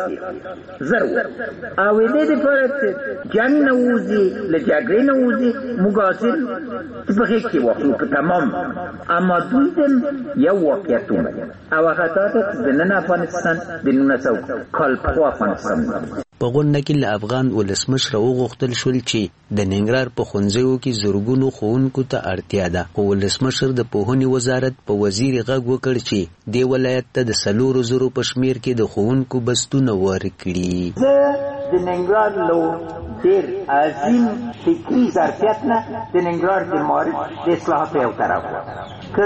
ضرور او دې لپاره جنگ نووزي لجګړې نووزي مغازل په هیڅ کې وخت تمام اما دوی دم یو واقعیتونه او هغه د نن افغانستان د 1900 کال په افغانستان په غونډه کې له افغان ولسمشر وغوښتل شول چې د ننګرهار په ښوونځیو کې زرګونو ښوونکو ته اړتیا ده خو ولسمشر د پوهنې وزارت په وزیر غږ وکړ چې دې ولایت ته د 4,000 په شمېر کې د ښوونکو بستونه ورکړي. زه د ننګرهار له ډېر عظیم فکري ظرفیت نه د ننګرهار د معارف د اصلاحاتو یو طرف که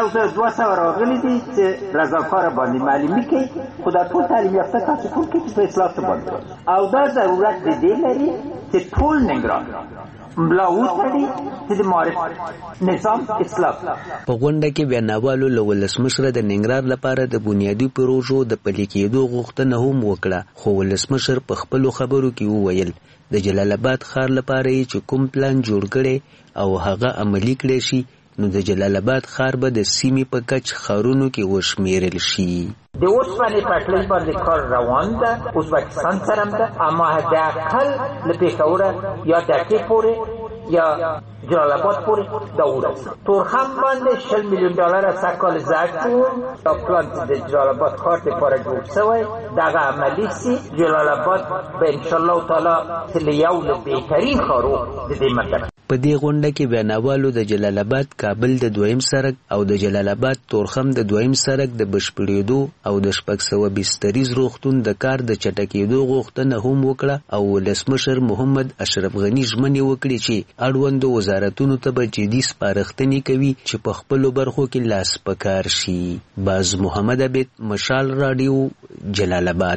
1,200 راغلي دي چې رضاکاره باندې معلومي کوي خو دا ټول تعلیم یافته تاسو ټول کې په اصلاحاتو باندې او دا ضرورت د دې لري چې ټول ننګرهار ملا وتړي چې د معارف نظام اصلاح. په غونډه کې ویناوالو له ولسمشر د ننګرهار لپاره د بنیادي پروژو د پلي کېدو غوښتنه هم وکړه خو ولسمشر په خپلو خبرو کې وویل د جلال آباد ښار لپاره چې کوم پلان جوړ کړي او هغه عملي کړي شي نو د جلال آباد ښار به د سیمې په کچ ښارونو کې وشمیرل شي. د اوسپنې پټلۍ باندې کار روان ده ازبکستان سره هم ده اما حداقل له پېښوره یا ډکې پورې یا جلال آباد پورې دا ورسي تورخم باندې $10 میلیون سږکال زده کړو دا پلان د جلال آباد ښار دپاره جوړ شوی دغه عملي سي جلال آباد به انشاءالله تعالی له یو له بهترین ښارو د دې منطقه. په دې غونډه کې ویناوالو د جلال آباد کابل د 2یم سړک او د جلال آباد تورخم د 2یم سړک د بشپړېدو او د 600 بستریز روغتون د کار د چټکېدو غوښتنه هم وکړه او ولسمشر محمد اشرف غني ژمنې وکړې چې اړوندو وزارتونو ته به جدي سپارښتنې کوي چې په خپلو برخو کې لاس په کار شي. باز محمد عبید مشال راډیو جلال آباد.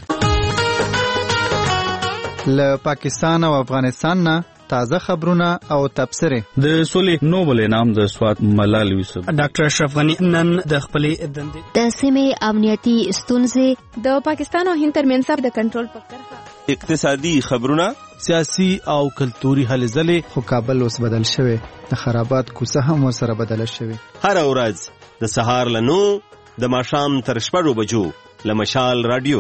له پاکستان او افغانستان نه تازه خبرونه او تبصره. د سولې نوبل انعام د سوات ملال یوسف ډاکټر اشرف غنی نن د خپلې دندې د سیمې امنیتي ستونزې د پاکستان او هند ترمنځ د کنټرول په کرښه اقتصادي خبرونه سیاسي او کلتوري هلې ځلې خو کابل اوس بدل شوی د خرابات کوڅه هم ورسره بدله شوی. هر ورځ د سهار له 9 د ماښام تر 6 بجو له مشال رادیو.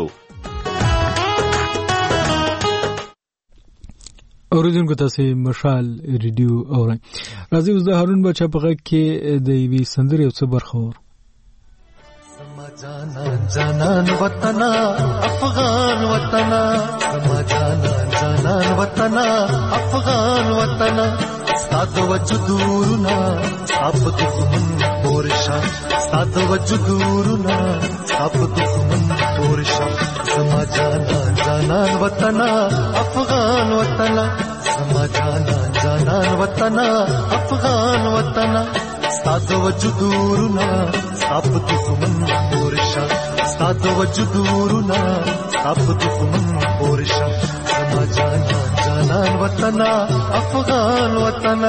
اوریدونکو تاسو مشال ریډیو اورئ. راځي اوس د هارون بچا په غږ کې د یوې سندرې یو څه برخه ور. زما جانان جانان وطنا افغان وطنا زما جانان جانان وطنا افغان وطنا ستاد وجودورنا اپ دښمن پورشا ستاد وجودورنا اپ دښمن پورشا زما جانان جانان وطنا افغان وطنا زما جانان جانان وطنا افغان وطنا ستاد وجودورنا اپ دښمن پورشا ستاد وجودورنا اپ دښمن پورشا زما جانان جانان وطنا افغان وطنا.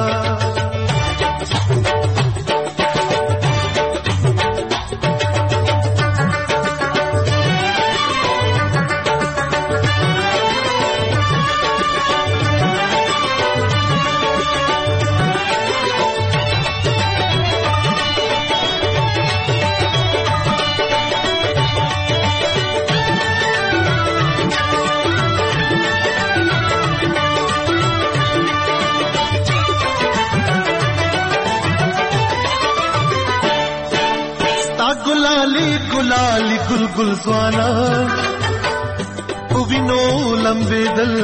गुलाली गुलगुल स्वाना उविनो लंबे दल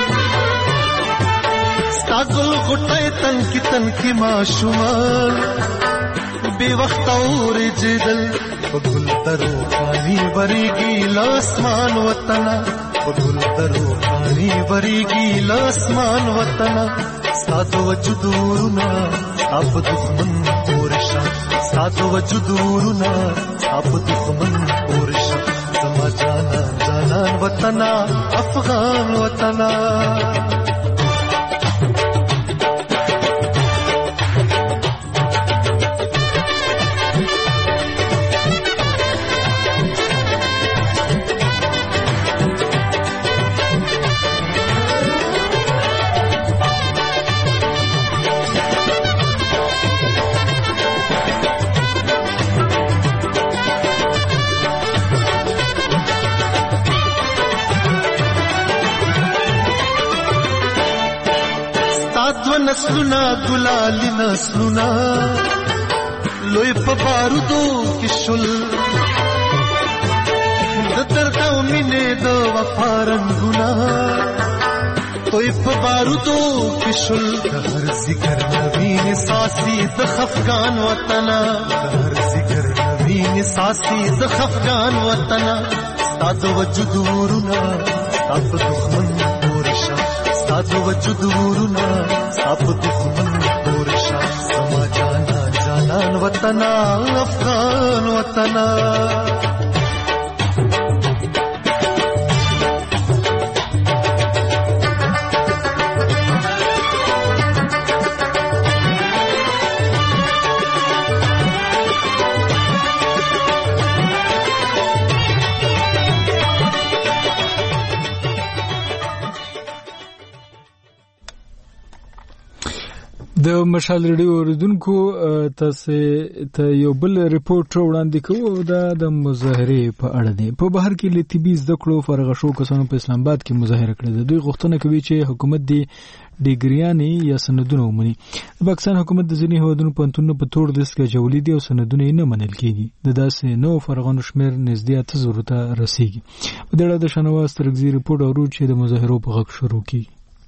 स्तागुल गुटाए तनकी माशुमान बेवक्त और जिदल गुल तरो पानी बरेगी लासमान वतना गुल तरो पानी बरेगी लासमान वतना सादो वजुदूरना अब दुश्मन पोरशा सादो वजुदूरना अब दुश्मन पोरशा जमा जाना जानान वतना अफगान वतना. نسلونه ګلالي نسلونه لوی په بارودو کې شول د درد او مینې د وفا رنګونه توی په بارودو کې شول د هر ذکر نوین ساسي د خفګان وطنه د هر ذکر نوین ساسي د خفګان وطنه ستا د وجود ورونه ستا په دښمن پورشه ستا د وجود ورونه ستا په دښمن پورشه زما جانان وطنه افغان وطنه د مشال ریډیو اوریدونکو تاسو ته یو بل ریپورت وړاندې کوو دا د مظاهره په اړه دی. په بهر کې له طبي زده کړو فارغ شو کسانو په اسلام آباد کې مظاهره کړې ده. دوی غوښتنه کوي چې حکومت دی ډیګریانې یا سندونه ومني. د پاکستان حکومت د ځینې هیوادونو پوهنتونونو په تور دست کې جوړې دي او سندونه یې نه منل کېږي. د داسې نو فارغانو شمېر نږدې 800 ته رسیږي. په دې اړه د شنواز ترګزي ریپورت اورو چې د مظاهرو په غږ شروع کیږي.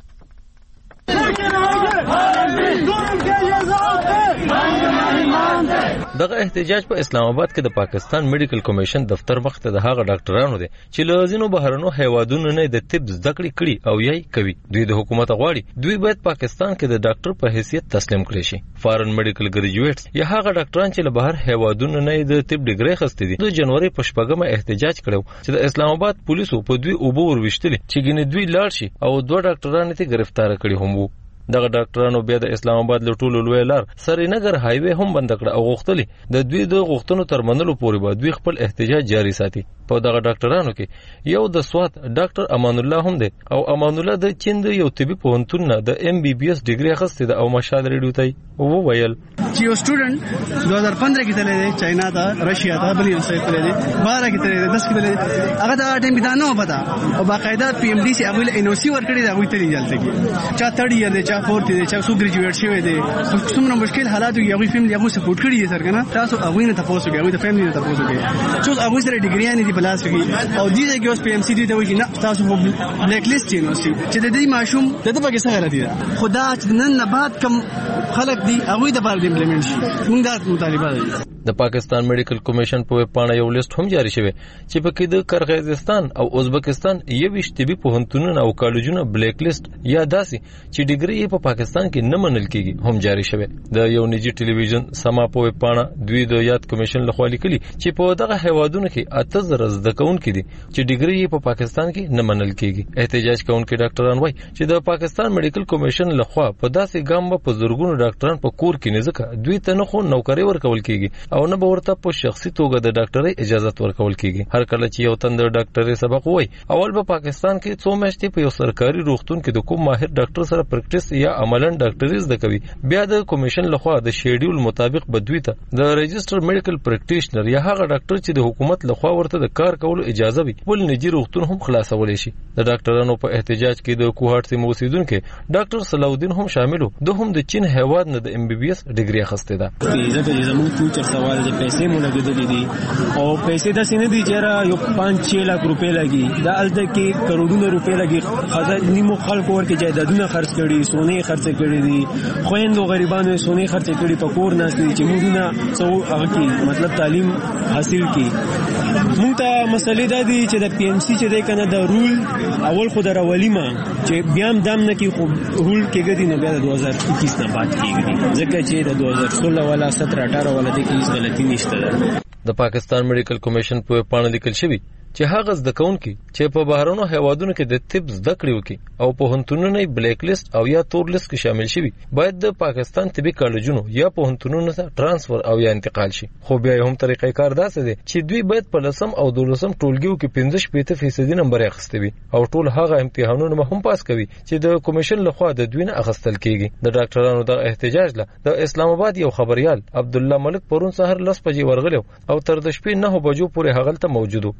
دغه احتجاج په اسلام آباد کې د پاکستان میډیکل کمیشن دفتر مخ ته د هغه ډاکټرانو دي چې له ځینو بهرنو هیوادونو نه د طب زده کړې کړي او یې کوي. دوی د حکومت غواړي دوی باید پاکستان کې د ډاکټر په حیثیت تسلیم کړي شي. فارن میډیکل ګریجویټس یا هغه ډاکټران چې له بهر هیوادونو نه د طب ډیګري اخیستي دي د جنوري په 8مه احتجاج کړو چې د اسلام آباد پولیسو په دوی اوبو وروشتلي چې ګینه دوی لاړ شي او 2 ډاکټران ته گرفتار کړي هم وو. دغه ډاکټرانو بیا د اسلام آباد له ټولو لوی لار سرینګر هایوي هم بند کړ او غوښتلي د دوی د غوښتنو تر منلو پورې به دوی خپل احتجاج جاری ساتي. په دغه ډاکټرانو کې یو د سوات ډاکټر امان الله هم دی او امان الله د چین د یو طبي پوهنتون نه د MBBS ډیګري اخیستې ده او مشال ریډیو ته وویل چې یو سټوډنټ 2015 کې تللی دی چاینا ته رشیا ته بل یو ځای تللی دی 12 کې تللی دی 10 کې تللی دی هغه دا ټیم بدا نه پتا او باقاعده PMD سي هغه NOC ورکړي دا وي تللی جلته کې چا 3 ایئر دی چا 4 دی چا سو ګریجویټ شوی دی څومره مشکل حالات یو غوي فیملی هغه سپورټ کړی دی سر کنه تاسو هغه نه تاسو کې هغه د فیملی نه تاسو کې چې هغه سره ډیګری نه دی بلاس کې او دې کې اوس PMC دی ته وایي نه تاسو په بلیک لیست کې نو چې د دې ماشوم د دې په څه غلطي ده خدا چې نن نه بعد کم خلک دی هغه د بار امپلیمنٹ شي موږ دا مطالبه ده. د پاکستان میډیکل کمیشن په پاڼه یو لیست هم جاری شوی چې په کې د قرغیزستان او ازبکستان 21 طبي پوهنتونونه او کالجونه بلیک لیست یا داسي چې ډیګري په پاکستان کې نه منل کیږي هم جاری شوی. د یو نجی ټلویزیون سما په پاڼه دوی د یاد کمیشن لخوا لیکلي چې په دغه هیوادونو کې 8000 زده کوونکي دي چې ډیګري په پاکستان کې نه منل کیږي. احتجاج کوونکي ډاکټران وایي چې د پاکستان میډیکل کمیشن لخوا په داسې ګام په زورګونو ډاکټران په کور کې نه ځکه دوی ته نه خو نوکری ورکول کیږي او نه به ورته په شخصي توګه د ډاکټرۍ اجازه ورکول کیږي. هر کله چې یو تند ډاکټرۍ سبق وای اول به پاکستان کې 2 میاشتې په یو سرکاري روغتون کې د کوم ماهر ډاکټر سره پریکټیس یا عملاً ډاکټرۍ زده کوي. بیا د کمیشن لخوا د شیډول مطابق به دوی ته د ريجستر میډیکل پریکټیشنر یا هغه ډاکټر چې د حکومت لخوا ورته د کار کولو اجازه وي بل نجی روغتون هم خلاصول شي. د ډاکټرانو په احتجاج کې د کوهاټ سیمه اوسیدونکو ډاکټر صلاح الدین هم شاملو. د هم د چین هیواد نه د MBBS ډیګري اخیسته ده. ځکه زموږ فیوچر سوال د پیسې مونږ لګیدلې دي او پیسې د سینې دي چې یو 5-6 لک روپے لګي دا الته کې کروڑونو روپے لګي خزر نیمو خلکو ورکه جایدادونه خرڅ کړي سونه خرڅ کړي دي خويندو غریبانو سونه خرڅ کړي په کور ناس دي چې موږ نه څو هغه کې مطلب تعلیم حاصل کی. مونږ ته مسلې دا دي چې د PMC چې د کنه د رول اول خو دراولي ما چې بیا هم دام نه کې خو رول کېږي نه بیا د 2021 نه بعد کېږي ځکه چې د 2016 ولا 17-18 ولا د کې هیڅ غلطي نشته. د پاکستان میډیکل کمیشن په پاڼه لیکل شوی چې هغه زده کوونکي چې په بهرونو هیوادونو کې د طب زده کړې وکړي او پوهنتونونه بلیک لیست او یا تور لیست کې شامل شوي باید د پاکستان طبي کالجونو یا پوهنتونونو ته ترانسفر او یا انتقال شي. خو بیا هم طریقې کار داسې دي چې دوی باید په 10 او 12 ټولګیو کې 15% نمبر اخیستي وي او ټول هغه امتحانونه هم پاس کوي چې د کمیشن لخوا د دوی نه اخیستل کیږي. د ډاکټرانو د احتجاج له د اسلام آباد یو خبريال عبد الله ملک پرون سحر 10 بجې ورغلو او تر د شپې 9 بجو پورې هغه ته موجود دی. وای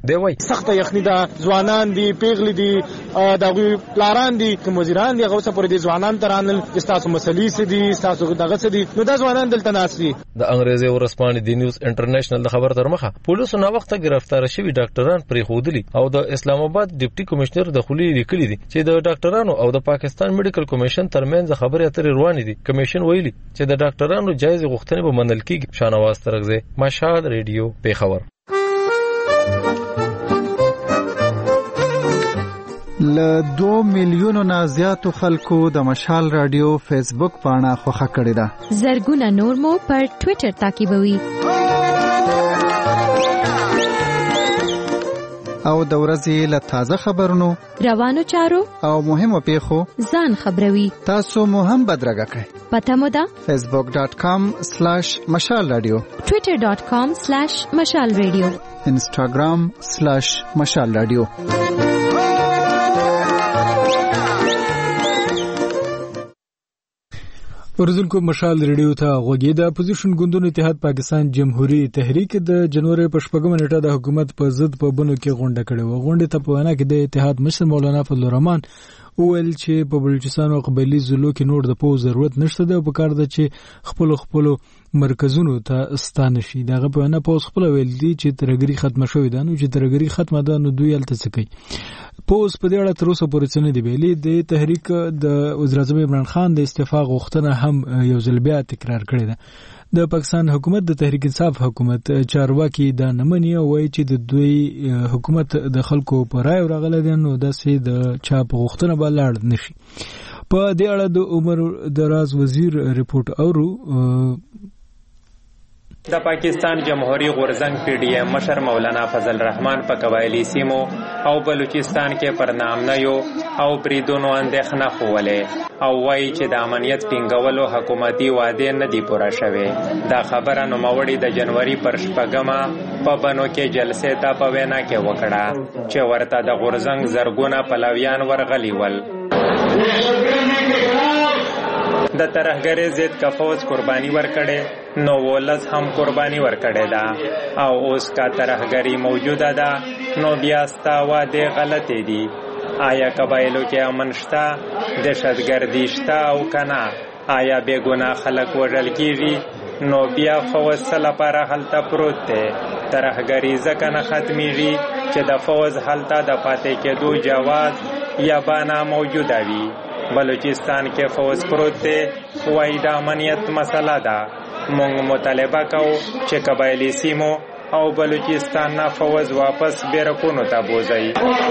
سخت یخني دا ځوانان دي پیغلي دي دغه پلاران دي کوم وزیران دي هغه څه پر دي ځوانان ترانل استاسو مسلې سي دي استاسو دغه څه دي نو دا ځوانان دلته ناسي. د انګريزي ورسپانې د نیوز انټرنیشنل د خبر تر مخه پولیسو نو وخت گرفتار شوی ډاکټران پرې خودلی او د اسلام آباد ډیپټي کمشنر د خولي لیکلي دي چې د ډاکټرانو او د پاکستان میډیکل کمیشن ترمنځ خبرې اترې روانې دي. کمیشن ویلي چې د ډاکټرانو جایز غوښتنې به منل کیږي. شانواز ترغزه مشال ریډیو پیښور. له 2 میلیونو نه زیاتو خلکو د مشال رادیو فیسبوک پاڼه خوښه کړې ده. زرګونه نور مو پر ټوئیټر تعقیبوي. او د ورځې له تازه خبرونو، روانو چارو او مهمو پیښو ځان خبروي. تاسو مو هم بدرګه کړئ. پته مو ده facebook.com/mashalradio، twitter.com/mashalradio، instagram/mashalradio. ورزلکو مشال ریډیو ته غوږی. د اپوزیشن ګوندونو اتحاد پاکستان جمهوریت تحریک د جنوري په 8 نیټه د حکومت په ضد په بنو کې غونډه کړې و. غونډه ته په وینا کې د اتحاد مشر مولانا فضل الرحمن وویل چې په بلوچستان او قبایلی ضلعو کې نور د پوز ضرورت نشته ده او په کار ده چې خپل مرکزونو ته ستانه شي. دغه په وینا پوز خپل ویل دي چې ترګری ختمه شوې ده. نو چې ترګری ختمه ده نو دوی الته څه کوي. پوز په دې اړه تر اوسه پورې څه نه دی ویلي. د تحریک د وزیر اعظم عمران خان د استعفا غوښتنه هم یو ځل بیا تکرار کړې ده. د پاکستان حکومت د تحریک انصاف حکومت چارواکي دا نمنې وایي چې د دوی حکومت د خلکو په رائے راغلی دی نو داسې د چا په غوښتنه به لاړ نشي. په دې اړه د عمر دراز وزیر ریپورت اورو. د پاکستان جمهوریت غورزنګ پی ډی ایم مشر مولانا فضل الرحمن په قبایلی سیمو او بلوچستان کې پر نامنیو او بریدونو اندېښنه خوله او وایي چې د امنیت ټینګولو حکومتي وعده نه دی پوره شوې. دا خبره نوموړي د جنوري پر 8 په بنو کې جلسې ته په وینا کې وکړه چې ورته د غورزنګ زرګونه پلویان ورغلي ول. د ترهګرۍ ضد کا فوج قرباني ورکړي نو ولز هم قرباني ورکړي دا او اوس کا ترهګرۍ موجوده ده نو بیا ستا واده غلطي دي. آیا قبایلو کې امن شته، دهشتګردي شته او کنه؟ آیا بے ګناه خلک وژل کیږي؟ نو بیا فوج سره لپاره هلته پروت دی. ترهګرۍ ځکه نه ختمیږي چې د فوج هلته د پاتې کېدو جواز یا بنا موجوده وي. بلوچستان کې فوج پروت دی، وایي د امنیت مسله ده. مونږ مطالبه کوو چې قبایلی سیمو او بلوچستان نه فوج واپس بیرکونو ته بوځي.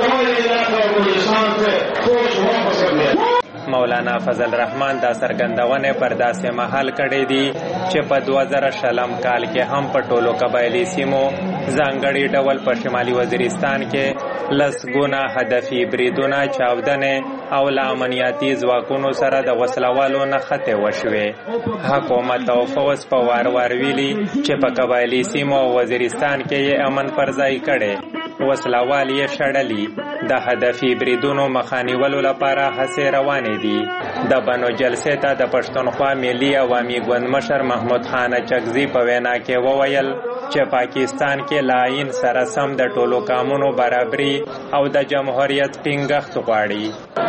مولانا فضل الرحمن دا سرګندونه پر داسې محل کړي دي چې په 2000 کال کې هم په ټولو قبایلی سیمو ځانګړي ډول په شمالي وزیرستان کې لسګونه هدفي بریدونه چاودنې او له امنیتي ځواکونو سره د وسلوالو نښتې وشوې. حکومت او فوج په وار ویلي چې په قبایلی سیمو او وزیرستان کې یې امن پر ځای کړي، وسلوال یې شړلي. د هدفي بریدونو مخانیولو لپاره هڅې روانې دي. د بنو جلسې ته د پښتونخوا ملي عوامي ګوند مشر محمود خان چکزي په وینا کې وویل چې پاکستان کې لاین سره سم د ټولو قانونو برابري او د جمهوریت ټینګښت غواړي.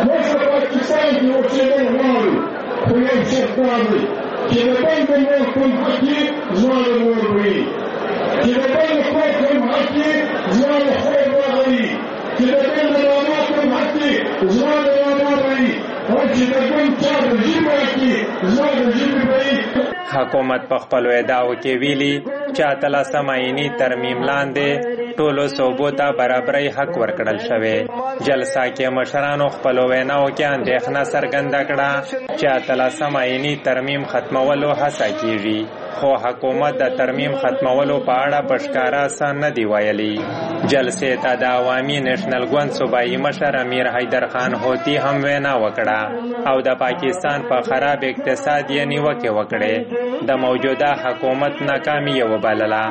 حکومت په خپل ادعاو کې ویلي چې 13 آئینی ترمیم لاندې ټولو صوبو ته برابرۍ حق ورکړل شوی. جلسه کې مشرانو خپل ویناو کې اندېښنه څرګنده کړه چې 13 آئینی ترمیم ختمولو هڅه کیږي، خو حکومت د ترمیم ختمولو په اړه بشکاره څه نه دی ویلي. جلسې ته د عوامي نېشنل ګوند صوبایي مشر امیر حیدر خان هوتی هم وینا وکړه او د پاکستان په خراب اقتصاد یې نیوکې وکړې. د موجوده حکومت ناکامي یې وبلله.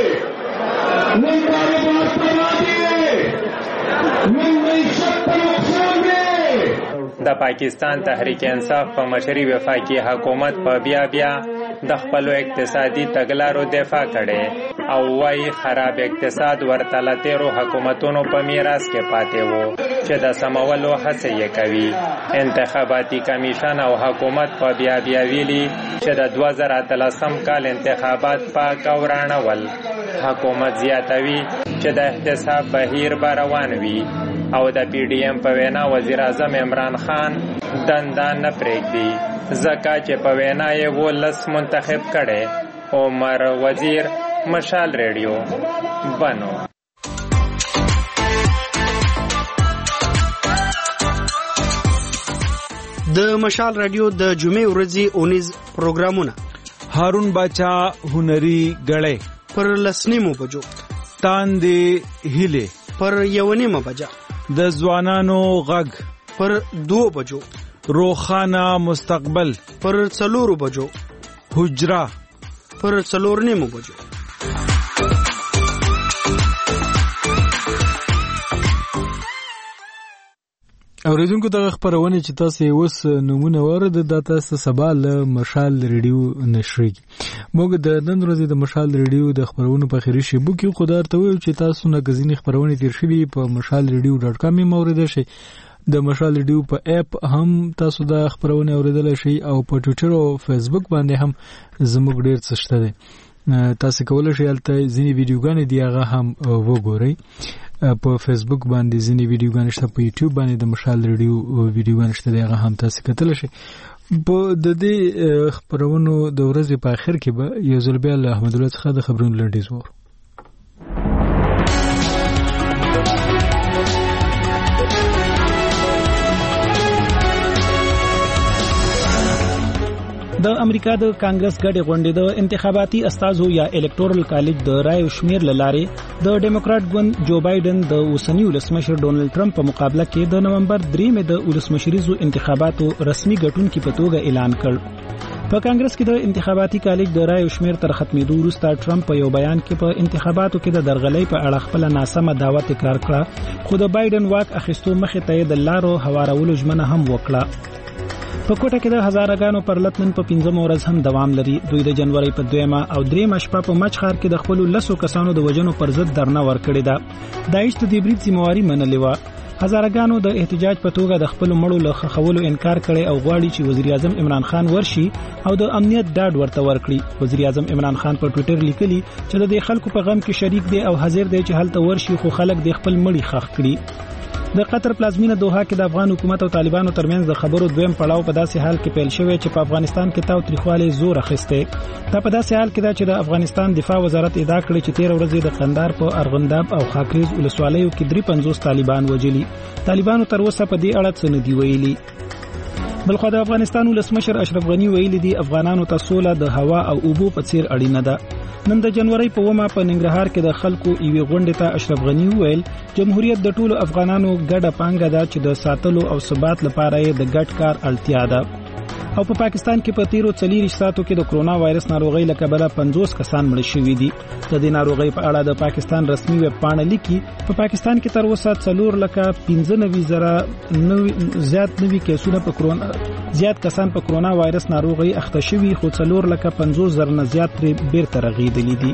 من د پاکستان تحریک انصاف په مشري وفاقي حکومت په بیا د خپل اقتصادي تګلارو دفاع کړي او وايي خراب اقتصاد ورته له تیرو حکومتونو په میراث کې پاتې وو چې د سمولو هڅه یې کوي. انتخاباتي کمیشن او حکومت په بیا ویلي چې د 2013 کال انتخابات پاک او رڼا ول. حکومت زیاتوي چې د احتساب بهیر به روان وي او د پی ډی ایم په وینا وزیر اعظم عمران خان دنده نه پرېږدي ځکه چې په وینا یې 19 منتخب کړي. عمر وزیر، مشال ریډیو، بنو. د مشال رادیو د جمعې ورځې اونیز پروګرامونه: هارون باچا هنري غړې پر 10:30 بجو، تاندې هیله پر 1:30 بجا، د ځوانانو غږ پر 2 بجو، روخانه مستقبل پر 4 بجو، حجرا پر 4:30 بجو. اوریدونکو دغه خبرونه چې تاسو یې اوس نمونه ورد د تاسو سبا له مشال ریډیو نشري. موږ د نن ورځې د مشال ریډیو د خبرونو په خیری شیبو کې خدای ته ویو چې تاسو نه غزینی خبرونه تیر شوي په mashalradio.com موریده شي. د مشال ریډیو په اپ هم تاسو د خبرونه اوریدل شي او په ټوئیټر او فیسبوک باندې هم زموږ ډیر څه شته دي. تاسو کولای شئ البته ځینی ویډیوګانې دی هغه هم وګورئ. په فیسبوک باندې ځینی ویډیوګانې شته، په یوټیوب باندې د مشال ریډیو ویډیوګانې شته دی هغه هم تاسو کتلی شئ. په د دې خبرونو د ورځې په اخر کې به یو ځل بیا له احمد الله څخه د خبرونو لنډیز وورو. د امریکا د کانګرس ګډې غونډې د انتخاباتي استازو یا الکټورل کالج د رایو شمیر لاره د ډیموکرات ګوند جو بایدن د اوسنی ولسمشر ډونلډ ټرمپ په مقابله کې د نومبر 3 د ولسمشریزو انتخاباتو رسمي ګټونکي په توګه اعلان کړ. په کانګرس کې د انتخاباتي کالج د رایو شمیر تر ختمېدو وروسته ټرمپ په یو بیان کې په انتخاباتو کې د درغلۍ په اړه خپل ناسمه دعوه تکرار کړه، خو د بایدن واک اخیستو مخې ته د لارو هوارولو ژمنه هم وکړه. په کوټه کې د هزارګانو پر لټنن په 15 ورځ هم دوام لري. دوی د جنوري په 2 او 3 شپه په مچخار کې د خپل 10 کسانو د وجنو پر ضد درنه ورکړې ده. داعش ته د برید ذمہواری منلې و. هزارګانو د احتجاج په توګه د خپل مړو له خخولو انکار کړي او غواړي چې وزیر اعظم عمران خان ورشي او د امنیت ډاډ ورته ورکړي. وزیر اعظم عمران خان په ټوئیټر لیکلي چې د خلکو په غم کې شریک دی او حاضر دی چې هلته ورشي، خو خلک د خپل مړي خخ کړي. د قطر پلازمینه دوحه کې د افغان حکومت او طالبانو ترمنځ د خبرو دویم پړاو په داسې حال کې پیل شوی چې په افغانستان کې تاو تریخواله زور اخیسته. دا په داسې حال کې دا چې د افغانستان دفاع وزارت ادعا کړې چې 13 ورځې د قندار په ارغنداب او خاکریز ولسوالیو کې 53 طالبان وجلي. طالبانو تر اوسه په دې اړه څه نه دی ویلي. بلخو د افغانستان ولسمشر اشرف غنی ویلي دی افغانانو ته سوله د هوا او اوبو په څیر اړینه ده. نن د جنوري په 1 په ننګرهار کې د خلکو ایوي غونډې ته اشرف غنی ویل جمهوریت د ټولو افغانانو ګډه پانګه ده چې د ساتلو او ثبات لپاره یې د ګډ کار اړتیا ده. او په پاکستان کې په 13 ساعتو کې د کرونا وایرس ناروغي له کبله 50 کسان مړ شوي دي. د دې ناروغي په اړه د پاکستان رسمي ویب پاڼه لیکي په پاکستان کې تر اوسه 4,95,000 زیات نوي کیسونه په کرونا زیات کسان په کرونا وایرس ناروغي اخته شوي، خو 4,50,000 نه زیات ترې بیرته رغېدلي دي.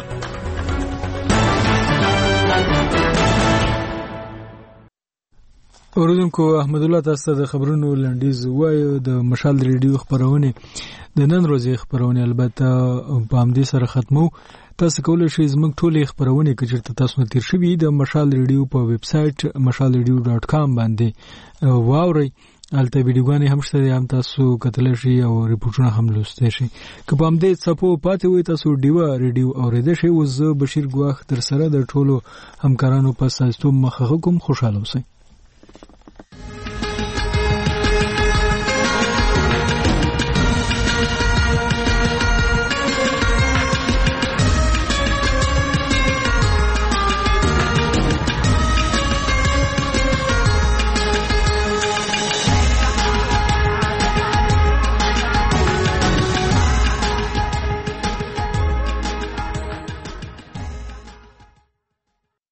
اوریدونکو احمد الله تاسو د خبرونو لنډیز وایو. د مشال ریډیو خبرونه د نن ورځې خبرونه البته په همدې سره ختمو. تاسو کولای شئ زموږ ټولې خبرونه چې چیرته تاسو نه تیر شوي د مشال ریډیو په ویب سټ mashalradio.com باندې واورئ. البته ویډیوګانې هم شته، هم تاسو کتلی شئ او ریپورټونه هم لوستی شئ. که په همدې څپو پاتې وئ تاسو ډیوه ریډیو اورېدی شئ. اوس زه بشیر ګواښ تر سره د ټولو همکارانو په استازیتوب مخه کوم. خوشحاله اوسئ.